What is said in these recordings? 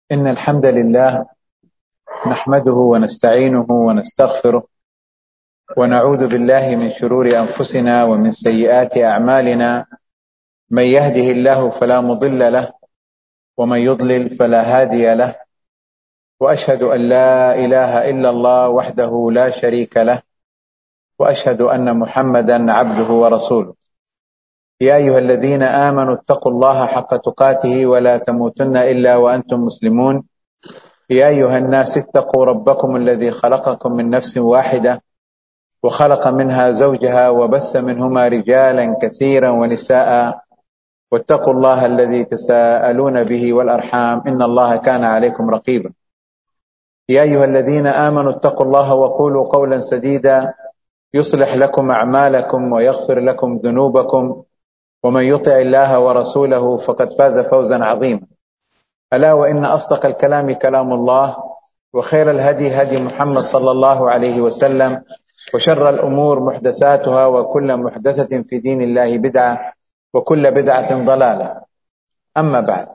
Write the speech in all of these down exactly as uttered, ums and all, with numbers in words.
إن الحمد لله نحمده ونستعينه ونستغفره ونعوذ بالله من شرور أنفسنا ومن سيئات أعمالنا. من يهده الله فلا مضل له ومن يضلل فلا هادي له، وأشهد أن لا إله إلا الله وحده لا شريك له، وأشهد أن محمدا عبده ورسوله. يا أيها الذين آمنوا اتقوا الله حق تقاته ولا تموتن إلا وأنتم مسلمون. يا أيها الناس اتقوا ربكم الذي خلقكم من نفس واحدة وخلق منها زوجها وبث منهما رجالا كثيرا ونساء، واتقوا الله الذي تساءلون به والأرحام إن الله كان عليكم رقيبا. يا أيها الذين آمنوا اتقوا الله وقولوا قولا سديدا يصلح لكم أعمالكم ويغفر لكم ذنوبكم، ومن يطع الله ورسوله فقد فاز فوزا عظيما. ألا وإن أصدق الكلام كلام الله، وخير الهدي هدي محمد صلى الله عليه وسلم، وشر الأمور محدثاتها، وكل محدثة في دين الله بدعة، وكل بدعة ضلالة. أما بعد،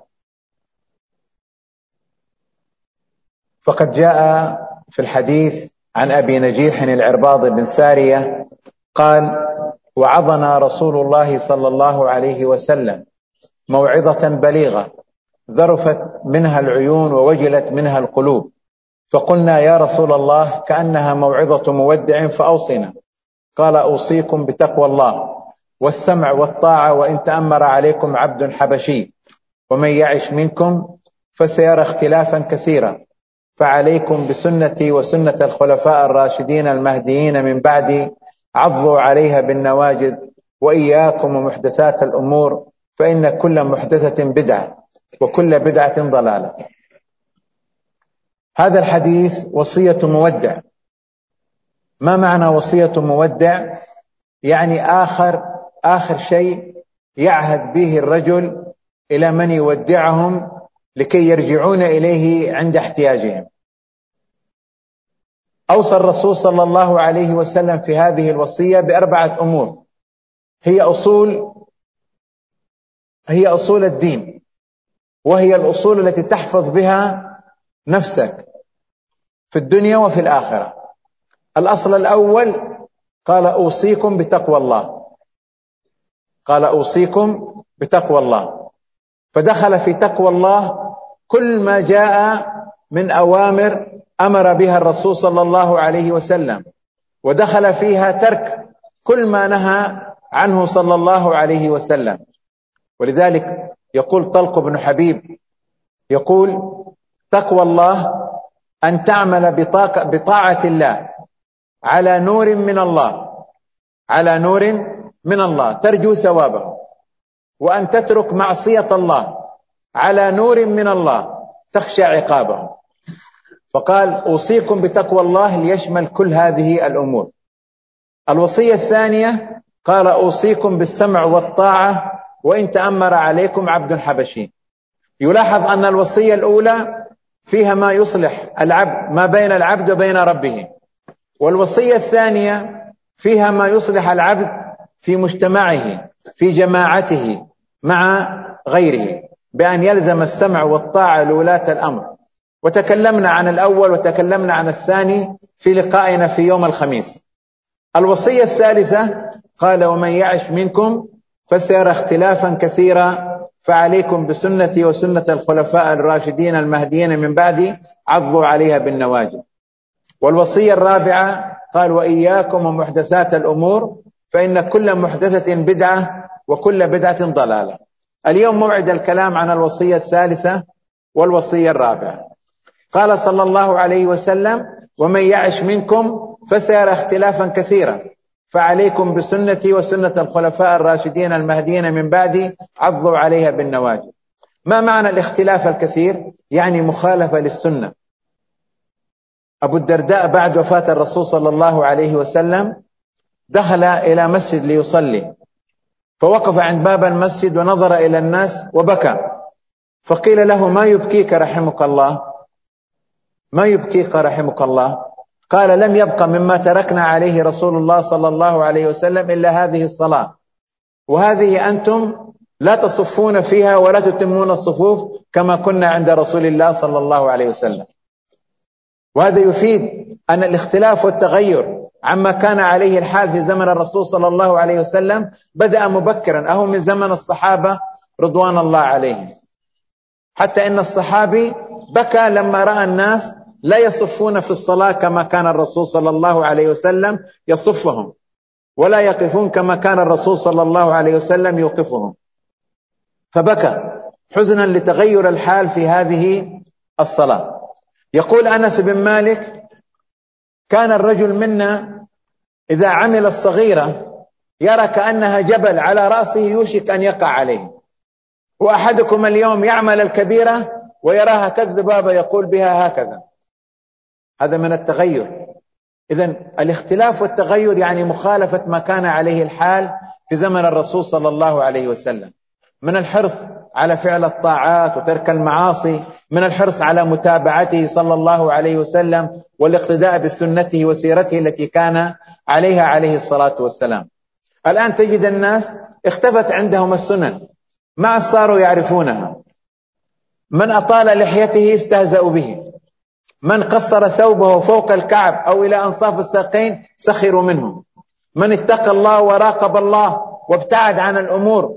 فقد جاء في الحديث عن أبي نجيح العرباض بن سارية قال: وعظنا رسول الله صلى الله عليه وسلم موعظة بليغة ذرفت منها العيون ووجلت منها القلوب، فقلنا: يا رسول الله كأنها موعظة مودع فأوصنا. قال: أوصيكم بتقوى الله والسمع والطاعة وإن تأمر عليكم عبد حبشي، ومن يعش منكم فسيرى اختلافا كثيرا، فعليكم بسنتي وسنة الخلفاء الراشدين المهديين من بعدي، عضوا عليها بالنواجذ، وإياكم ومحدثات الأمور، فإن كل محدثة بدعة وكل بدعة ضلالة. هذا الحديث وصية مودع. ما معنى وصية مودع؟ يعني آخر آخر شيء يعهد به الرجل إلى من يودعهم لكي يرجعون إليه عند احتياجهم. أوصى الرسول صلى الله عليه وسلم في هذه الوصية بأربعة أمور، هي أصول هي أصول الدين، وهي الأصول التي تحفظ بها نفسك في الدنيا وفي الآخرة. الأصل الأول قال: أوصيكم بتقوى الله. قال: أوصيكم بتقوى الله، فدخل في تقوى الله كل ما جاء من أوامر أمر بها الرسول صلى الله عليه وسلم، ودخل فيها ترك كل ما نهى عنه صلى الله عليه وسلم. ولذلك يقول طلق بن حبيب، يقول: تقوى الله أن تعمل بطاعة الله على نور من الله على نور من الله ترجو ثوابه، وأن تترك معصية الله على نور من الله تخشى عقابه. فقال: أوصيكم بتقوى الله ليشمل كل هذه الأمور. الوصية الثانية قال: أوصيكم بالسمع والطاعة وإن تأمر عليكم عبد حبشي. يلاحظ أن الوصية الأولى فيها ما يصلح العبد ما بين العبد وبين ربه، والوصية الثانية فيها ما يصلح العبد في مجتمعه في جماعته مع غيره، بأن يلزم السمع والطاعة لولاة الأمر. وتكلمنا عن الأول وتكلمنا عن الثاني في لقائنا في يوم الخميس. الوصية الثالثة قال: ومن يعش منكم فسيرى اختلافا كثيرا، فعليكم بسنتي وسنة الخلفاء الراشدين المهديين من بعدي، عضوا عليها بالنواجذ. والوصية الرابعة قال: وإياكم ومحدثات الأمور، فإن كل محدثة بدعة وكل بدعة ضلالة. اليوم موعد الكلام عن الوصية الثالثة والوصية الرابعة. قال صلى الله عليه وسلم: ومن يعش منكم فسيرى اختلافا كثيرا، فعليكم بسنتي وسنة الخلفاء الراشدين المهديين من بعدي، عضوا عليها بالنواجذ. ما معنى الاختلاف الكثير؟ يعني مخالفة للسنة. أبو الدرداء بعد وفاة الرسول صلى الله عليه وسلم دخل إلى مسجد ليصلي، فوقف عند باب المسجد ونظر إلى الناس وبكى، فقيل له: ما يبكيك رحمك الله؟ ما يبكيك رحمك الله؟ قال: لم يبق مما تركنا عليه رسول الله صلى الله عليه وسلم إلا هذه الصلاة، وهذه أنتم لا تصفون فيها ولا تتمون الصفوف كما كنا عند رسول الله صلى الله عليه وسلم. وهذا يفيد أن الاختلاف والتغير عما كان عليه الحال في زمن الرسول صلى الله عليه وسلم بدأ مبكرا، أو من زمن الصحابة رضوان الله عليهم، حتى إن الصحابي بكى لما رأى الناس لا يصفون في الصلاة كما كان الرسول صلى الله عليه وسلم يصفهم، ولا يقفون كما كان الرسول صلى الله عليه وسلم يوقفهم، فبكى حزنا لتغير الحال في هذه الصلاة. يقول أنس بن مالك: كان الرجل منا إذا عمل الصغيرة يرى كأنها جبل على رأسه يوشك أن يقع عليه، وأحدكم اليوم يعمل الكبيرة ويراها كالذبابة يقول بها هكذا. هذا من التغير. إذن الاختلاف والتغير يعني مخالفة ما كان عليه الحال في زمن الرسول صلى الله عليه وسلم، من الحرص على فعل الطاعات وترك المعاصي، من الحرص على متابعته صلى الله عليه وسلم والاقتداء بسنته وسيرته التي كان عليها عليه الصلاة والسلام. الآن تجد الناس اختفت عندهم السنن، ما صاروا يعرفونها. من أطال لحيته استهزأوا به، من قصر ثوبه فوق الكعب أو إلى أنصاف الساقين سخروا منه، من اتقى الله وراقب الله وابتعد عن الأمور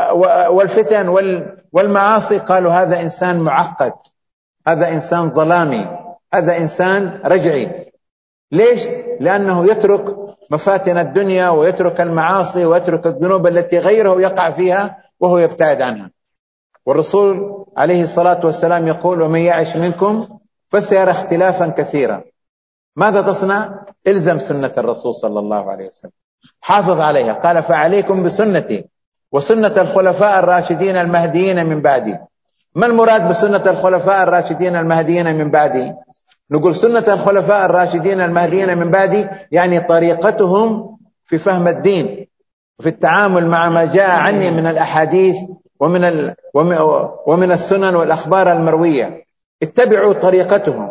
والفتن والمعاصي قالوا هذا إنسان معقد، هذا إنسان ظلامي، هذا إنسان رجعي. ليش؟ لأنه يترك مفاتن الدنيا ويترك المعاصي ويترك الذنوب التي غيره يقع فيها وهو يبتعد عنها. والرسول عليه الصلاة والسلام يقول: ومن يعش منكم فسيرى اختلافا كثيرا. ماذا تصنع؟ الزم سنة الرسول صلى الله عليه وسلم، حافظ عليها. قال: فعليكم بسنتي وسنة الخلفاء الراشدين المهديين من بعدي. ما المراد بسنة الخلفاء الراشدين المهديين من بعدي؟ نقول سنة الخلفاء الراشدين المهديين من بعدي يعني طريقتهم في فهم الدين وفي التعامل مع ما جاء عني من الأحاديث ومن ال... ومن السنن والأخبار المروية. اتبعوا طريقتهم،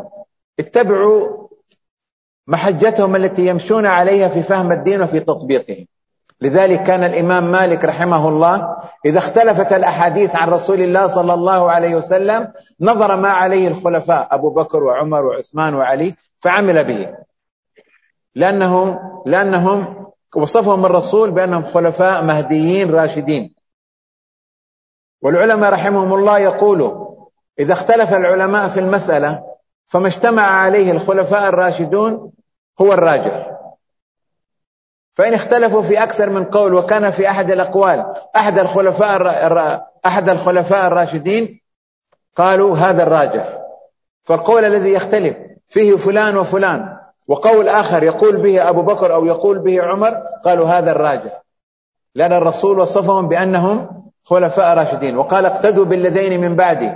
اتبعوا محجتهم التي يمشون عليها في فهم الدين وفي تطبيقه. لذلك كان الإمام مالك رحمه الله إذا اختلفت الأحاديث عن رسول الله صلى الله عليه وسلم نظر ما عليه الخلفاء أبو بكر وعمر وعثمان وعلي فعمل به، لأنه لأنهم وصفهم الرسول بأنهم خلفاء مهديين راشدين. والعلماء رحمهم الله يقولوا: إذا اختلف العلماء في المسألة فما اجتمع عليه الخلفاء الراشدون هو الراجح. فإن اختلفوا في أكثر من قول وكان في أحد الأقوال أحد الخلفاء أحد الخلفاء الراشدين قالوا هذا الراجح. فالقول الذي يختلف فيه فلان وفلان وقول آخر يقول به أبو بكر أو يقول به عمر قالوا هذا الراجح، لأن الرسول وصفهم بأنهم خلفاء راشدين، وقال: اقتدوا بالذين من بعدي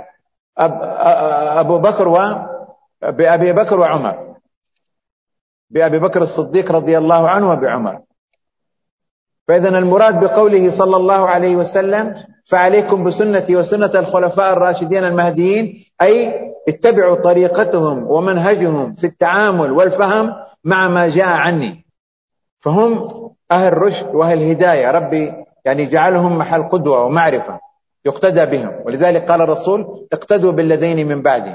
أبو بكر و بأبي بكر وعمر، بأبي بكر الصديق رضي الله عنه وبعمر. فإذن المراد بقوله صلى الله عليه وسلم: فعليكم بسنتي وسنة الخلفاء الراشدين المهديين، أي اتبعوا طريقتهم ومنهجهم في التعامل والفهم مع ما جاء عني، فهم أهل رشد وأهل هداية. ربي يعني جعلهم محل قدوة ومعرفة يقتدى بهم. ولذلك قال الرسول: اقتدوا بالذين من بعدي.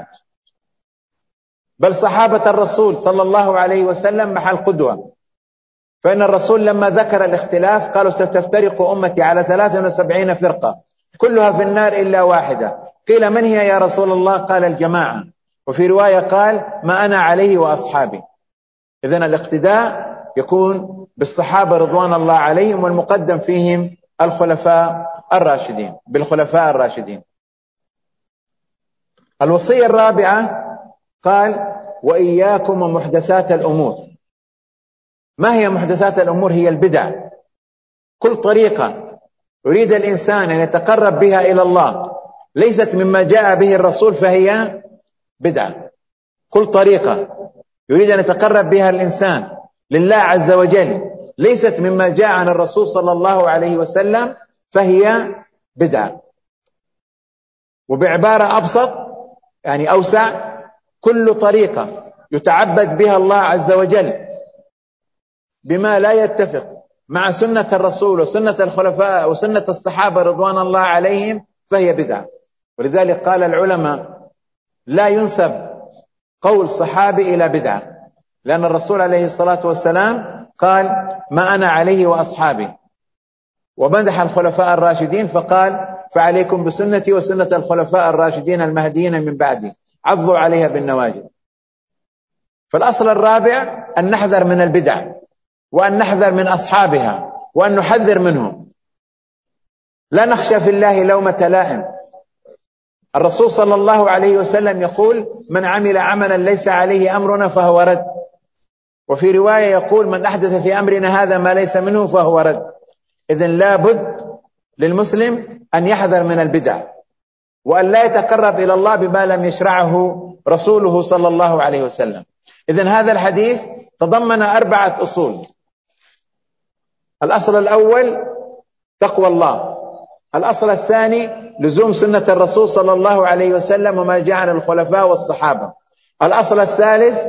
بل صحابة الرسول صلى الله عليه وسلم محل قدوة، فإن الرسول لما ذكر الاختلاف قالوا: ستفترق أمتي على ثلاث وسبعين فرقة كلها في النار إلا واحدة. قيل: من هي يا رسول الله؟ قال: الجماعة. وفي رواية قال: ما أنا عليه وأصحابي. إذن الاقتداء يكون بالصحابة رضوان الله عليهم، والمقدم فيهم الخلفاء الراشدين بالخلفاء الراشدين. الوصية الرابعة قال: وإياكم ومحدثات الأمور. ما هي محدثات الأمور؟ هي البدع. كل طريقة يريد الإنسان أن يتقرب بها إلى الله ليست مما جاء به الرسول فهي بدعة. كل طريقة يريد أن يتقرب بها الإنسان لله عز وجل ليست مما جاء عن الرسول صلى الله عليه وسلم فهي بدعة. وبعبارة أبسط يعني أوسع: كل طريقة يتعبد بها الله عز وجل بما لا يتفق مع سنة الرسول وسنة الخلفاء وسنة الصحابة رضوان الله عليهم فهي بدعة. ولذلك قال العلماء لا ينسب قول صحابي إلى بدعة، لأن الرسول عليه الصلاة والسلام قال ما أنا عليه وأصحابي، ومدح الخلفاء الراشدين فقال فعليكم بسنتي وسنة الخلفاء الراشدين المهديين من بعدي عضوا عليها بالنواجذ. فالأصل الرابع أن نحذر من البدع، وأن نحذر من أصحابها، وأن نحذر منهم، لا نخشى في الله لومة لائم. الرسول صلى الله عليه وسلم يقول من عمل عملا ليس عليه أمرنا فهو رد، وفي رواية يقول من أحدث في أمرنا هذا ما ليس منه فهو رد. إذن لا بد للمسلم أن يحذر من البدع، وأن لا يتقرب إلى الله بما لم يشرعه رسوله صلى الله عليه وسلم. إذن هذا الحديث تضمن أربعة أصول. الأصل الأول تقوى الله، الأصل الثاني لزوم سنة الرسول صلى الله عليه وسلم وما جاء عن الخلفاء والصحابة، الأصل الثالث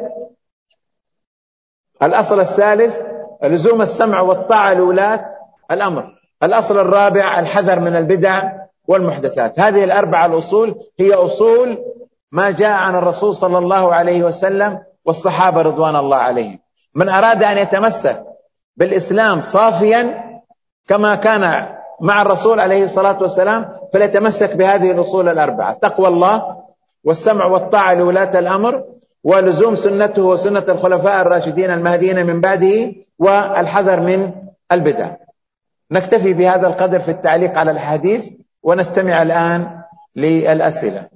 الأصل الثالث لزوم السمع والطاعة لولاة الأمر، الأصل الرابع الحذر من البدع والمحدثات. هذه الأربعة الأصول هي أصول ما جاء عن الرسول صلى الله عليه وسلم والصحابة رضوان الله عليهم. من أراد أن يتمسك بالإسلام صافيا كما كان مع الرسول عليه الصلاة والسلام فليتمسك بهذه الأصول الأربعة: تقوى الله، والسمع والطاعة لولاة الأمر، ولزوم سنته وسنة الخلفاء الراشدين المهديين من بعده، والحذر من البدع. نكتفي بهذا القدر في التعليق على الحديث، ونستمع الآن للأسئلة.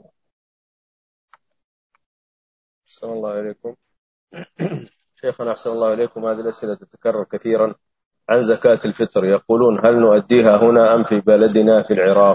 أحسن الله عليكم. شيخنا أحسن الله عليكم، هذه الأسئلة تتكرر كثيرا عن زكاة الفطر، يقولون هل نؤديها هنا أم في بلدنا في العراق؟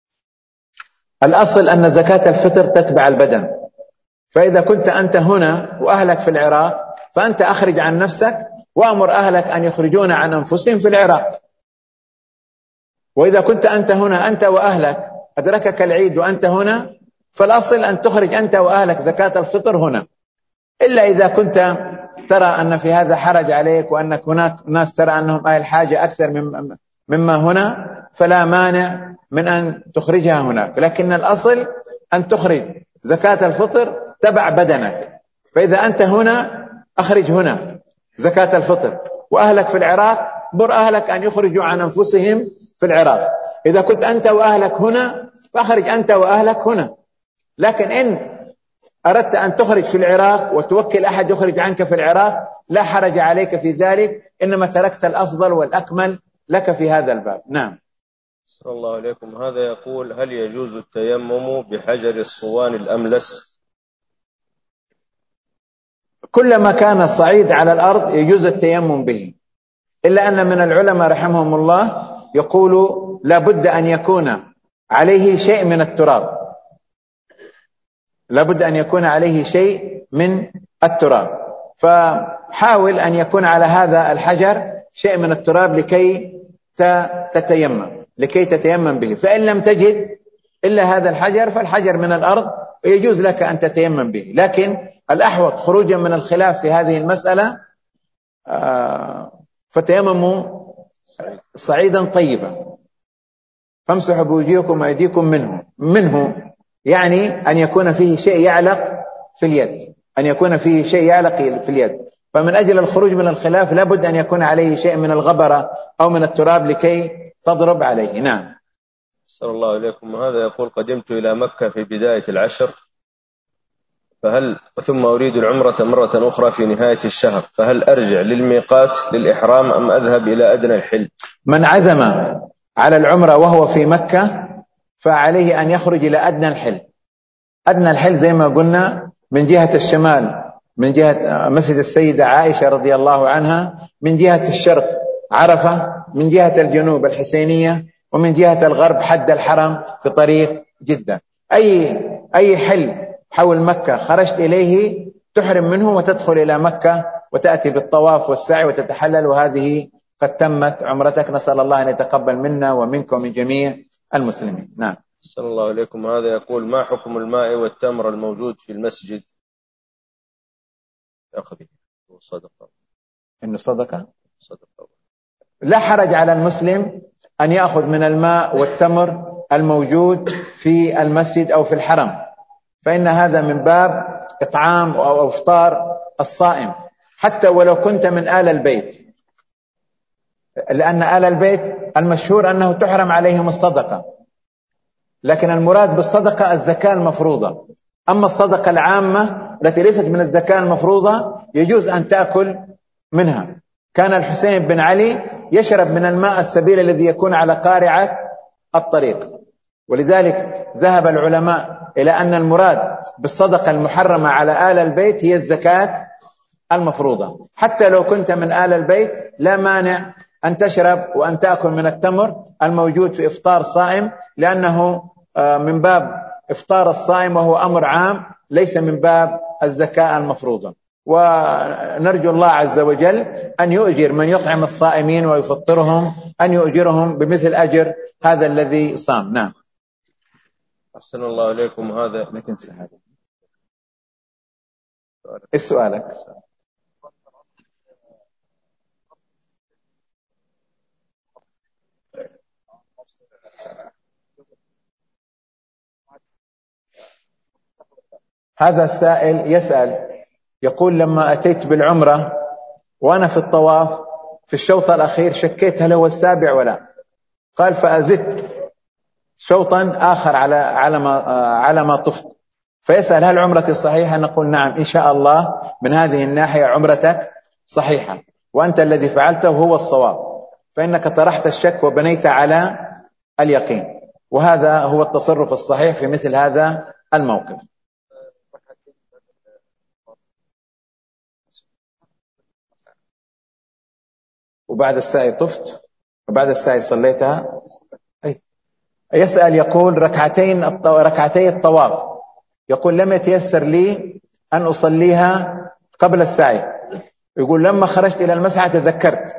الأصل أن زكاة الفطر تتبع البدن، فإذا كنت أنت هنا وأهلك في العراق فأنت أخرج عن نفسك وأمر أهلك أن يخرجون عن أنفسهم في العراق. وإذا كنت أنت هنا أنت وأهلك أدركك العيد وأنت هنا فالأصل أن تخرج أنت وأهلك زكاة الفطر هنا، إلا إذا كنت ترى أن في هذا حرج عليك وأنك هناك ناس ترى أنهم أهل حاجة أكثر مما هنا فلا مانع من أن تخرجها هناك، لكن الأصل أن تخرج زكاة الفطر تبع بدنك. فإذا أنت هنا أخرج هنا زكاة الفطر، وأهلك في العراق مر أهلك أن يخرجوا عن أنفسهم في العراق. إذا كنت أنت وأهلك هنا فأخرج أنت وأهلك هنا، لكن إن أردت أن تخرج في العراق وتوكل أحد يخرج عنك في العراق لا حرج عليك في ذلك، إنما تركت الأفضل والأكمل لك في هذا الباب. نعم. صلى الله عليكم. هذا يقول هل يجوز التيمم بحجر الصوان الأملس؟ كلما كان صعيد على الأرض يجوز التيمم به، إلا أن من العلماء رحمهم الله يقولوا لا بد أن يكون عليه شيء من التراب، لا بد أن يكون عليه شيء من التراب، فحاول أن يكون على هذا الحجر شيء من التراب لكي تتيمم لكي تتيمم به. فإن لم تجد إلا هذا الحجر فالحجر من الأرض ويجوز لك أن تتيمم به، لكن الأحوط خروجا من الخلاف في هذه المسألة فتيمموا صعيدا طيبا فامسحوا بوجوهكم وأيديكم منه منه يعني أن يكون فيه شيء يعلق في اليد أن يكون فيه شيء يعلق في اليد فمن أجل الخروج من الخلاف لابد أن يكون عليه شيء من الغبرة أو من التراب لكي تضرب عليه. نعم. صلى الله عليكم. هذا يقول قدمت إلى مكة في بداية العشر فهل ثم أريد العمرة مرة أخرى في نهاية الشهر، فهل أرجع للميقات للإحرام أم أذهب إلى أدنى الحل؟ من عزم على العمرة وهو في مكة فعليه أن يخرج إلى أدنى الحل. أدنى الحل زي ما قلنا من جهة الشمال من جهة مسجد السيدة عائشة رضي الله عنها، من جهة الشرق عرفة، من جهة الجنوب الحسينية، ومن جهة الغرب حد الحرم في طريق جدة. أي أي حل حول مكة خرجت إليه تحرم منه وتدخل إلى مكة وتأتي بالطواف والسعي وتتحلل، وهذه قد تمت عمرتك. نسأل الله أن يتقبل منا ومنكم من جميع المسلمين. نعم. صلى الله عليكم. هذا يقول ما حكم الماء والتمر الموجود في المسجد؟ أخذي صدقة. إنه صدقة؟ صدقة. لا حرج على المسلم أن يأخذ من الماء والتمر الموجود في المسجد أو في الحرم، فإن هذا من باب إطعام أو إفطار الصائم، حتى ولو كنت من آل البيت، لأن آل البيت المشهور أنه تحرم عليهم الصدقة، لكن المراد بالصدقة الزكاة المفروضة. أما الصدقة العامة التي ليست من الزكاة المفروضة يجوز أن تأكل منها. كان الحسين بن علي يشرب من الماء السبيل الذي يكون على قارعة الطريق، ولذلك ذهب العلماء إلى أن المراد بالصدقة المحرمة على آل البيت هي الزكاة المفروضة. حتى لو كنت من آل البيت لا مانع أن تشرب وأن تأكل من التمر الموجود في إفطار صائم، لأنه من باب إفطار الصائم وهو أمر عام ليس من باب الزكاة المفروضة. ونرجو الله عز وجل أن يؤجر من يطعم الصائمين ويفطرهم، أن يؤجرهم بمثل أجر هذا الذي صام. نعم. أحسن الله إليكم. هذا لا تنسى هذا. إيش سؤالك؟ هذا السائل يسأل يقول: لما أتيت بالعمرة وأنا في الطواف في الشوط الأخير شكيت هل هو السابع ولا، قال فأزدت شوطا آخر على على ما على ما طفت، فيسأل هل عمرتي صحيحة؟ نقول نعم إن شاء الله من هذه الناحية عمرتك صحيحة، وأنت الذي فعلته هو الصواب، فإنك طرحت الشك وبنيت على اليقين، وهذا هو التصرف الصحيح في مثل هذا الموقف. وبعد السعي طفت وبعد السعي صليتها. يسأل يقول ركعتين ركعتي الطواف، يقول لم يتيسر لي أن أصليها قبل السعي، يقول لما خرجت إلى المسعى تذكرت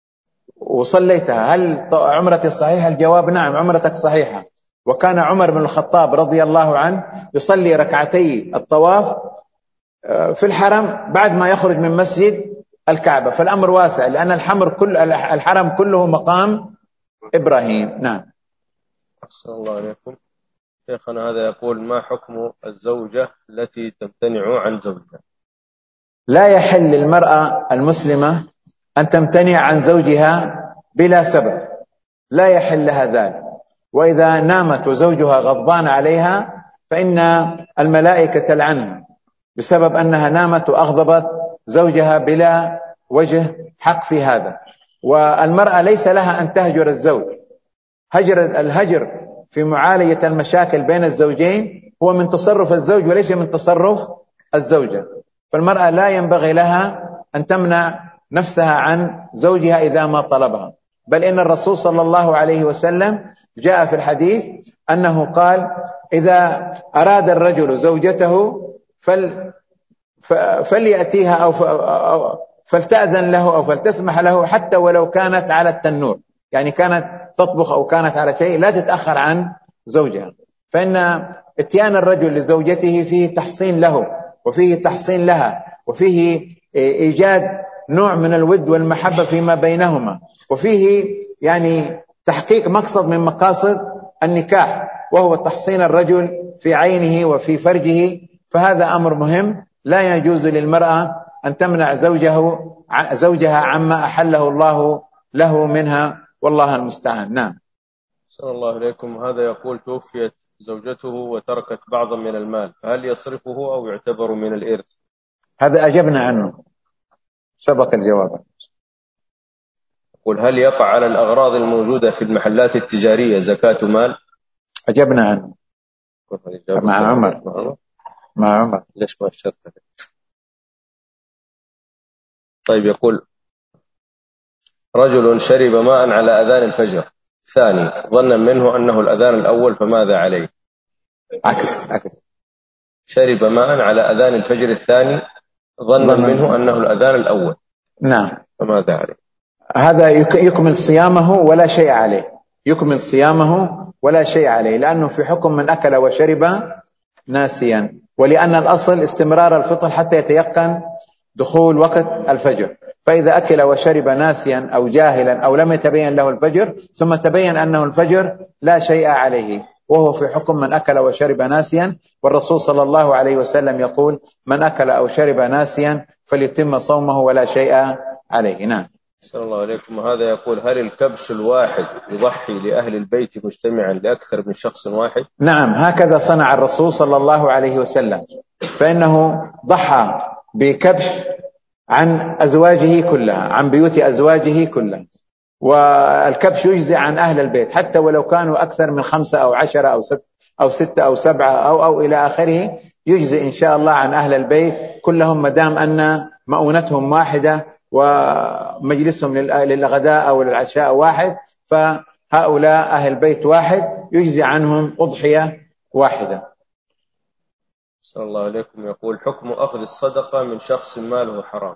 وصليتها، هل عمرتي صحيحة؟ الجواب نعم عمرتك صحيحة. وكان عمر بن الخطاب رضي الله عنه يصلي ركعتي الطواف في الحرم بعد ما يخرج من مسجد الكعبة، فالأمر واسع لأن الحمر كل الحرم كله مقام إبراهيم. نعم. أحسن الله عليكم. شيخنا هذا يقول: ما حكم الزوجة التي تمتنع عن زوجها؟ لا يحل للمرأة المسلمة أن تمتنع عن زوجها بلا سبب، لا يحل لها ذلك. وإذا نامت وزوجها غضبان عليها فإن الملائكة تلعنها بسبب أنها نامت وأغضبت زوجها بلا وجه حق في هذا. والمرأة ليس لها أن تهجر الزوج، هجر الهجر في معالجة المشاكل بين الزوجين هو من تصرف الزوج وليس من تصرف الزوجة، فالمرأة لا ينبغي لها أن تمنع نفسها عن زوجها إذا ما طلبها، بل إن الرسول صلى الله عليه وسلم جاء في الحديث أنه قال: إذا أراد الرجل زوجته فل فليأتيها أو فلتأذن له أو فلتسمح له حتى ولو كانت على التنور، يعني كانت تطبخ أو كانت على شيء لا تتأخر عن زوجها، فإن اتيان الرجل لزوجته فيه تحصين له وفيه تحصين لها وفيه إيجاد نوع من الود والمحبة فيما بينهما، وفيه يعني تحقيق مقصد من مقاصد النكاح وهو تحصين الرجل في عينه وفي فرجه، فهذا أمر مهم. لا يجوز للمرأة أن تمنع زوجه زوجها عما أحله الله له منها، والله المستعان. نعم. صلى الله عليكم. هذا يقول: توفيت زوجته وتركت بعضا من المال، فهل يصرفه أو يعتبر من الإرث؟ هذا أجبنا عنه سبق الجواب. يقول: هل يقع على الأغراض الموجودة في المحلات التجارية زكاة مال؟ أجبنا عنه مع عمر مع عمر ليش ما أشرت؟ طيب. يقول: رجل شرب ماء على أذان الفجر الثاني ظنا منه أنه الأذان الأول، فماذا عليه؟ عكس عكس شرب ماء على أذان الفجر الثاني ظنا منه أنه الأذان الأول. نعم. فماذا عليه؟ هذا يكمل صيامه ولا شيء عليه، يكمل صيامه ولا شيء عليه، لأنه في حكم من أكل وشرب ناسيا، ولأن الأصل استمرار الفطر حتى يتيقن دخول وقت الفجر، فإذا أكل وشرب ناسيا أو جاهلا أو لم يتبين له الفجر ثم تبين أنه الفجر لا شيء عليه، وهو في حكم من أكل وشرب ناسيا. والرسول صلى الله عليه وسلم يقول: من أكل أو شرب ناسيا فليتم صومه ولا شيء عليه. نعم. صلى الله عليكم. هذا يقول: هل الكبش الواحد يضحي لأهل البيت مجتمعا لأكثر من شخص واحد؟ نعم، هكذا صنع الرسول صلى الله عليه وسلم، فإنه ضحى بكبش عن أزواجه كلها، عن بيوت أزواجه كلها. والكبش يجزي عن أهل البيت حتى ولو كانوا أكثر من خمسة أو عشرة أو ستة أو ستة أو سبعة أو أو إلى آخره، يجزي إن شاء الله عن أهل البيت كلهم ما دام أن مؤونتهم واحدة ومجلسهم للغداء أو للعشاء واحد، فهؤلاء أهل بيت واحد يجزي عنهم أضحية واحدة. صلى الله عليكم. يقول: حكم أخذ الصدقة من شخص ماله حرام.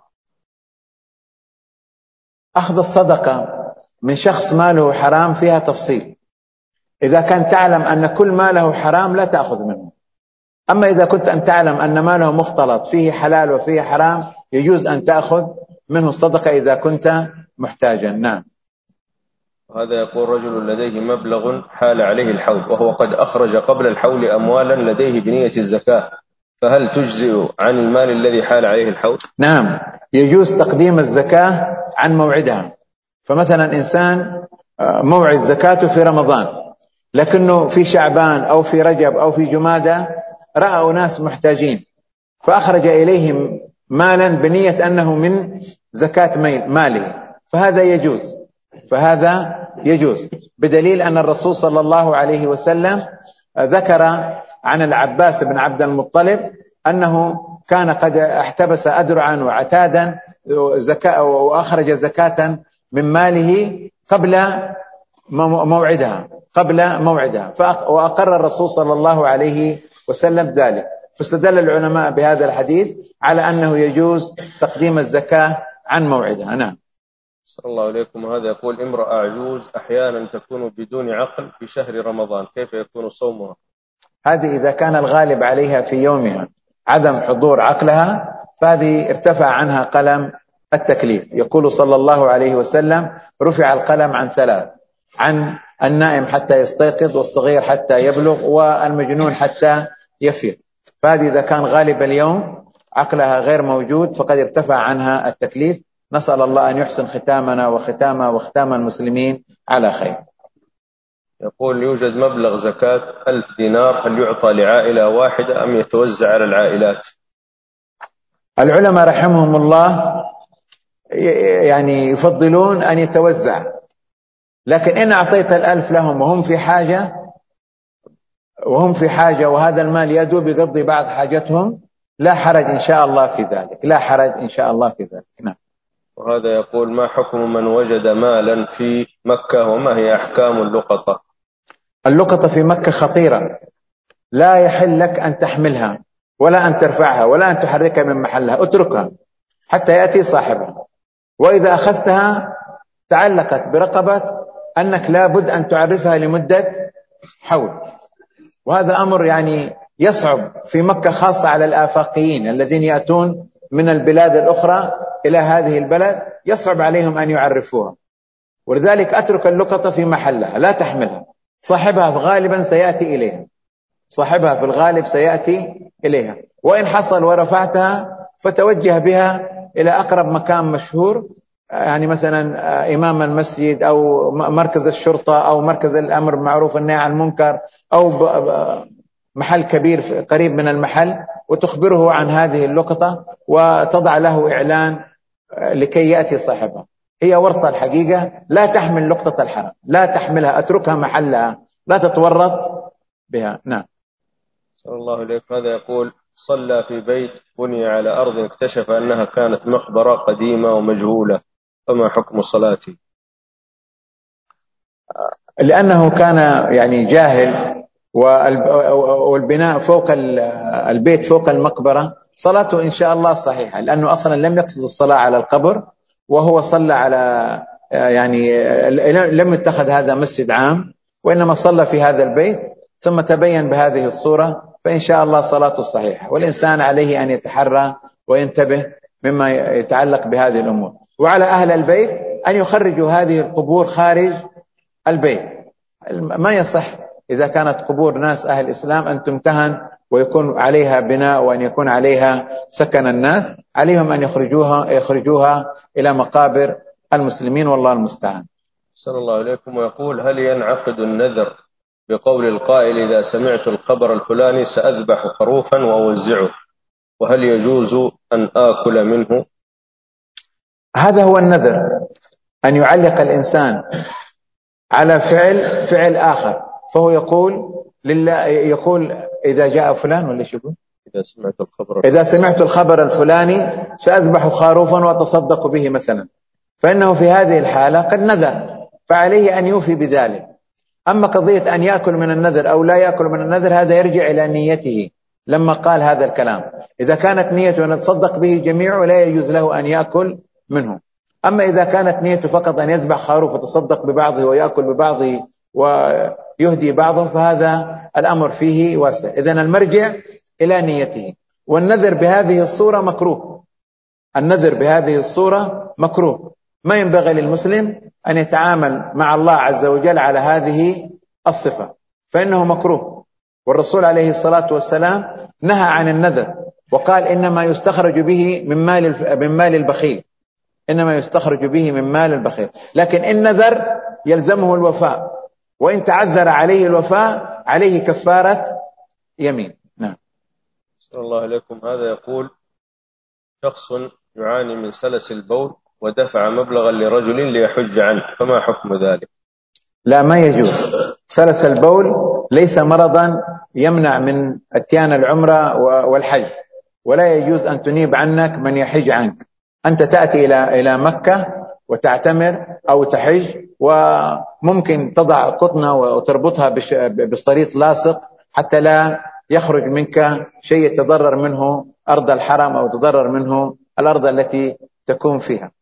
أخذ الصدقة من شخص ماله حرام فيها تفصيل. إذا كان تعلم أن كل ماله حرام لا تأخذ منه، أما إذا كنت أن تعلم أن ماله مختلط فيه حلال وفيه حرام يجوز أن تأخذ منه الصدقة إذا كنت محتاجا. نعم. هذا يقول: رجل لديه مبلغ حال عليه الحول وهو قد أخرج قبل الحول أموالا لديه بنية الزكاة، فهل تجزئ عن المال الذي حال عليه الحول؟ نعم، يجوز تقديم الزكاة عن موعدها. فمثلا إنسان موعد زكاته في رمضان، لكنه في شعبان أو في رجب أو في جمادى رأوا ناس محتاجين فأخرج إليهم مالا بنية أنه من زكاة ماله، فهذا يجوز، فهذا يجوز بدليل أن الرسول صلى الله عليه وسلم ذكر عن العباس بن عبد المطلب أنه كان قد احتبس أدرعا وعتادا زكاة وأخرج زكاة من ماله قبل موعدها قبل موعدها وأقر الرسول صلى الله عليه وسلم ذلك. فاستدل العلماء بهذا الحديث على أنه يجوز تقديم الزكاة عن موعدها. نعم. صلى الله عليكم. هذا يقول: امرأة عجوز أحيانا تكون بدون عقل في شهر رمضان، كيف يكون صومها؟ هذه إذا كان الغالب عليها في يومها عدم حضور عقلها فهذه ارتفع عنها قلم التكليف. يقول صلى الله عليه وسلم: رفع القلم عن ثلاث: عن النائم حتى يستيقظ، والصغير حتى يبلغ، والمجنون حتى يفيق. فهذه إذا كان غالب اليوم عقلها غير موجود فقد ارتفع عنها التكليف. نسأل الله أن يحسن ختامنا وختام وختام المسلمين على خير. يقول: يوجد مبلغ زكاة ألف دينار، هل يعطى لعائلة واحدة أم يتوزع على العائلات؟ العلماء رحمهم الله يعني يفضلون أن يتوزع، لكن إن أعطيت الألف لهم وهم في حاجة وهم في حاجة وهذا المال يدوب يقضي بعض حاجتهم لا حرج إن شاء الله في ذلك، لا حرج إن شاء الله في ذلك. نعم. وهذا يقول: ما حكم من وجد مالا في مكة وما هي أحكام اللقطة؟ اللقطة في مكة خطيرة، لا يحل لك أن تحملها ولا أن ترفعها ولا أن تحركها من محلها، اتركها حتى يأتي صاحبها. وإذا أخذتها تعلقت برقبة أنك لا بد أن تعرفها لمدة حول، وهذا أمر يعني يصعب في مكة خاصة على الآفاقيين الذين يأتون من البلاد الأخرى إلى هذه البلد، يصعب عليهم أن يعرفوها. ولذلك أترك اللقطة في محلها، لا تحملها. صاحبها غالبا سيأتي إليها صاحبها في الغالب سيأتي إليها وإن حصل ورفعتها فتوجه بها إلى أقرب مكان مشهور، يعني مثلا إمام المسجد أو مركز الشرطة أو مركز الأمر بالمعروف والنهي عن المنكر أو محل كبير قريب من المحل، وتخبره عن هذه اللقطة وتضع له إعلان لكي يأتي صاحبها. هي ورطة الحقيقة، لا تحمل لقطة الحرام، لا تحملها، أتركها محلها، لا تتورط بها. نعم. صلى الله عليه. هذا يقول: صلى في بيت بني على أرض اكتشف أنها كانت مقبرة قديمة ومجهولة، فما حكم صلاته؟ لأنه كان يعني جاهل والبناء فوق البيت فوق المقبرة، صلاته إن شاء الله صحيحة، لأنه أصلا لم يقصد الصلاة على القبر، وهو صلى على يعني لم يتخذ هذا مسجد عام وإنما صلى في هذا البيت ثم تبين بهذه الصورة، فإن شاء الله صلاته صحيحة. والإنسان عليه أن يتحرى وينتبه مما يتعلق بهذه الأمور. وعلى أهل البيت أن يخرجوا هذه القبور خارج البيت. ما يصح إذا كانت قبور ناس أهل الإسلام أن تمتهن ويكون عليها بناء وأن يكون عليها سكن الناس، عليهم أن يخرجوها يخرجوها إلى مقابر المسلمين، والله المستعان. صلى الله عليكم. ويقول: هل ينعقد النذر بقول القائل إذا سمعت الخبر الفلاني سأذبح خروفا وأوزعه، وهل يجوز أن آكل منه؟ هذا هو النذر، أن يعلق الإنسان على فعل فعل آخر، فهو يقول لله، يقول إذا جاء فلان ولا شو يقول؟ إذا سمعت الخبر إذا سمعت الخبر الفلاني سأذبح خروفا وأتصدق به مثلا، فإنه في هذه الحالة قد نذر، فعليه أن يوفي بذلك. أما قضية أن يأكل من النذر أو لا يأكل من النذر هذا يرجع إلى نيته لما قال هذا الكلام. إذا كانت نيته أن يتصدق به جميعه لا يجوز له أن يأكل منه. أما إذا كانت نيته فقط أن يذبح خروف وتصدق ببعضه ويأكل ببعضه ويهدي بعضه فهذا الأمر فيه واسع. إذن المرجع إلى نيته. والنذر بهذه الصورة مكروه، النذر بهذه الصورة مكروه. ما ينبغي للمسلم أن يتعامل مع الله عز وجل على هذه الصفة، فإنه مكروه. والرسول عليه الصلاة والسلام نهى عن النذر وقال إنما يستخرج به من مال من مال البخيل، إنما يستخرج به من مال البخيل. لكن إن نذر يلزمه الوفاء، وإن تعذر عليه الوفاء عليه كفارة يمين. نعم. صلى الله عليكم. هذا يقول: شخص يعاني من سلس البول ودفع مبلغا لرجل ليحج عنه، فما حكم ذلك؟ لا، ما يجوز. سلس البول ليس مرضا يمنع من اتيان العمرة والحج، ولا يجوز أن تنيب عنك من يحج عنك. أنت تأتي إلى إلى مكة وتعتمر أو تحج، وممكن تضع قطنة وتربطها بشريط لاصق حتى لا يخرج منك شيء يتضرر منه أرض الحرم أو تضرر منه الأرض التي تكون فيها.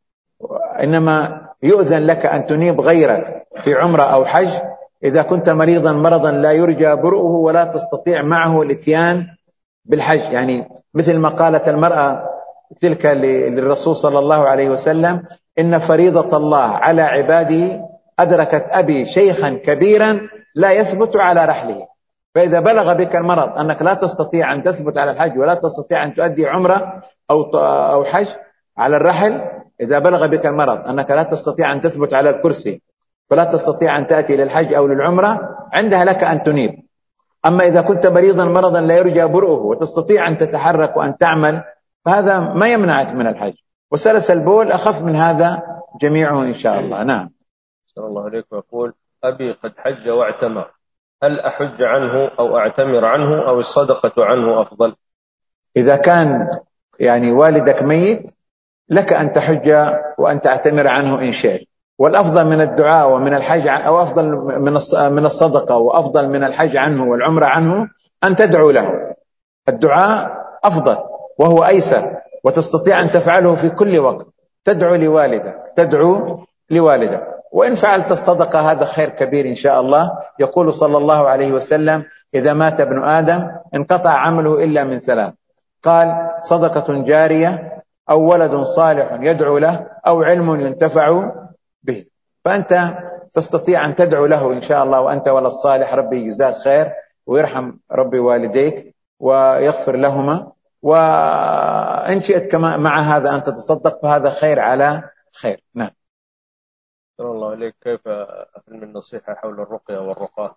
إنما يؤذن لك أن تنيب غيرك في عمرة أو حج إذا كنت مريضا مرضا لا يرجى برؤه ولا تستطيع معه الاتيان بالحج. يعني مثل ما قالت المرأة تلك للرسول صلى الله عليه وسلم: إن فريضة الله على عباده أدركت أبي شيخا كبيرا لا يثبت على رحله. فإذا بلغ بك المرض أنك لا تستطيع أن تثبت على الحج ولا تستطيع أن تؤدي عمرة أو أو حج على الرحل، إذا بلغ بك المرض أنك لا تستطيع أن تثبت على الكرسي فلا تستطيع أن تأتي للحج أو للعمرة، عندها لك أن تنيب. أما إذا كنت مريضا مرضا لا يرجى برؤه وتستطيع أن تتحرك وأن تعمل فهذا ما يمنعك من الحج. وسلس البول أخف من هذا جميعه إن شاء الله. نعم. صلى الله عليكم. يقول: أبي قد حج واعتمر، هل أحج عنه أو أعتمر عنه أو الصدقة عنه أفضل؟ إذا كان يعني والدك ميت لك أن تحج وأن تعتمر عنه إن شئت، والأفضل من الدعاء ومن الحج أو أفضل من الصدقة وأفضل من الحج عنه والعمرة عنه أن تدعو له. الدعاء أفضل وهو أيسر وتستطيع أن تفعله في كل وقت. تدعو لوالدك تدعو لوالدك وإن فعلت الصدقة هذا خير كبير إن شاء الله. يقول صلى الله عليه وسلم: إذا مات ابن آدم انقطع عمله إلا من ثلاث، قال: صدقة جارية أو ولد صالح يدعو له أو علم ينتفع به. فأنت تستطيع أن تدعو له إن شاء الله وأنت ولا الصالح: ربي يجزاك خير ويرحم ربي والديك ويغفر لهما، وإن شئت كما مع هذا أن تتصدق فهذا خير على خير. نعم. صلى الله عليك. كيف أفهم النصيحة حول الرقية والرقاة؟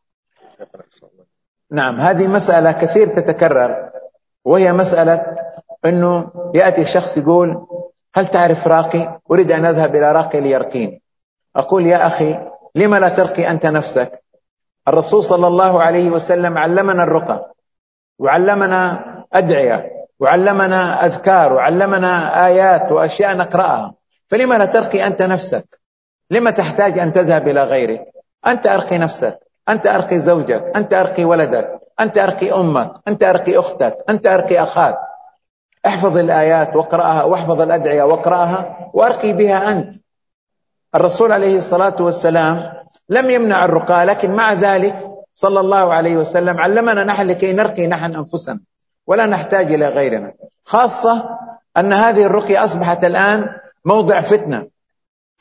نعم، هذه مسألة كثير تتكرر، وهي مسألة أنه يأتي شخص يقول: هل تعرف راقي؟ أريد أن أذهب إلى راقي ليرقيني. أقول: يا أخي لما لا ترقي أنت نفسك؟ الرسول صلى الله عليه وسلم علمنا الرقى وعلمنا أدعية وعلمنا أذكار وعلمنا آيات وأشياء نقرأها، فلما لا ترقي أنت نفسك؟ لما تحتاج أن تذهب إلى غيرك؟ أنت أرقي نفسك، أنت أرقي زوجك، أنت أرقي ولدك، أنت أرقي أمك، أنت أرقي أختك، أنت أرقي أخاك. احفظ الآيات واقرأها واحفظ الأدعية واقرأها وأرقي بها أنت. الرسول عليه الصلاة والسلام لم يمنع الرقى، لكن مع ذلك صلى الله عليه وسلم علمنا نحن لكي نرقي نحن أنفسنا ولا نحتاج إلى غيرنا، خاصة أن هذه الرقية أصبحت الآن موضع فتنة.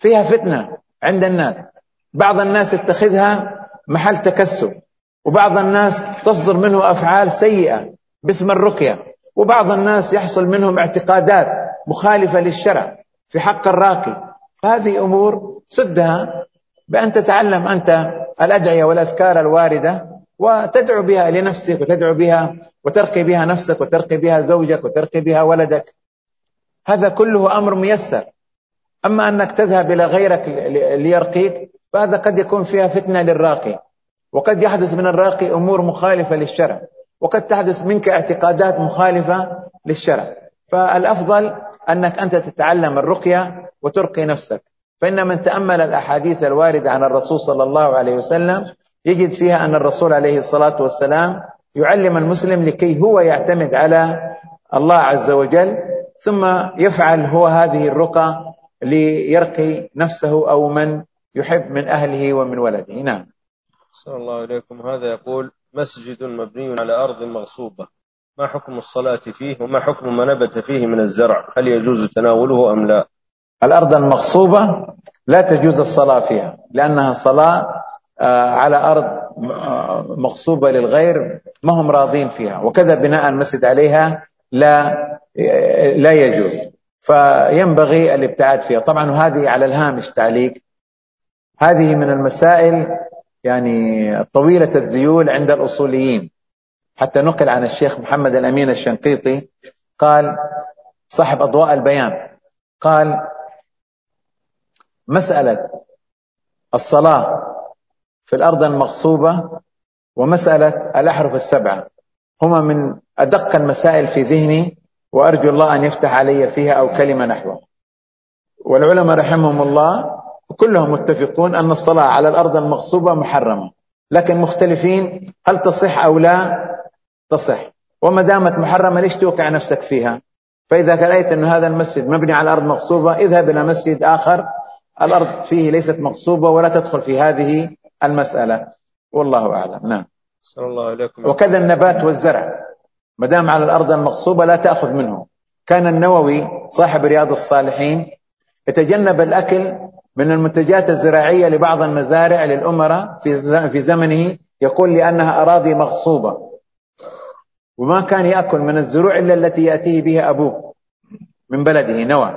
فيها فتنة عند الناس. بعض الناس يتخذها محل تكسب، وبعض الناس تصدر منه أفعال سيئة باسم الرقية، وبعض الناس يحصل منهم اعتقادات مخالفة للشرع في حق الراقي. فهذه أمور سدها بأن تتعلم أنت الأدعية والأذكار الواردة وتدعو بها لنفسك، وتدعو بها وترقي بها نفسك، وترقي بها زوجك، وترقي بها ولدك. هذا كله أمر ميسر. أما أنك تذهب إلى غيرك ليرقيك فهذا قد يكون فيها فتنة للراقي، وقد يحدث من الراقي أمور مخالفة للشرع، وقد تحدث منك اعتقادات مخالفة للشرع. فالأفضل أنك أنت تتعلم الرقية وترقي نفسك. فإن من تأمل الأحاديث الواردة عن الرسول صلى الله عليه وسلم يجد فيها أن الرسول عليه الصلاة والسلام يعلم المسلم لكي هو يعتمد على الله عز وجل، ثم يفعل هو هذه الرقى ليرقي نفسه أو من يحب من أهله ومن ولده. نعم. صلى الله عليكم. هذا يقول: مسجد مبني على أرض مغصوبة، ما حكم الصلاة فيه، وما حكم ما نبت فيه من الزرع، هل يجوز تناوله أم لا؟ الأرض المغصوبة لا تجوز الصلاة فيها، لأنها صلاة على أرض مغصوبة للغير ما هم راضين فيها، وكذا بناء المسجد عليها لا لا يجوز، فينبغي الابتعاد فيها. طبعا هذه على الهامش تعليق، هذه من المسائل يعني طويلة الذيول عند الأصوليين، حتى نقل عن الشيخ محمد الأمين الشنقيطي قال، صاحب أضواء البيان، قال: مسألة الصلاة في الأرض المغصوبة ومسألة الأحرف السبعة هما من أدق المسائل في ذهني، وأرجو الله أن يفتح علي فيها أو كلمة نحوه. والعلماء رحمهم الله كلهم متفقون أن الصلاة على الأرض المغصوبة محرمة، لكن مختلفين هل تصح أو لا تصح. وما دامت محرمة ليش توقع نفسك فيها؟ فإذا رأيت أن هذا المسجد مبني على الأرض مغصوبة اذهب إلى مسجد آخر الأرض فيه ليست مغصوبة ولا تدخل في هذه المسألة، والله أعلم. نعم. صلى الله عليكم. وكذا النبات والزرع ما دام على الأرض المغصوبة لا تأخذ منه. كان النووي صاحب رياض الصالحين يتجنب الأكل من المنتجات الزراعية لبعض المزارع للأمراء في زمنه، يقول لأنها أراضي مغصوبة، وما كان يأكل من الزروع إلا التي يأتيه بها أبوه من بلده نوى.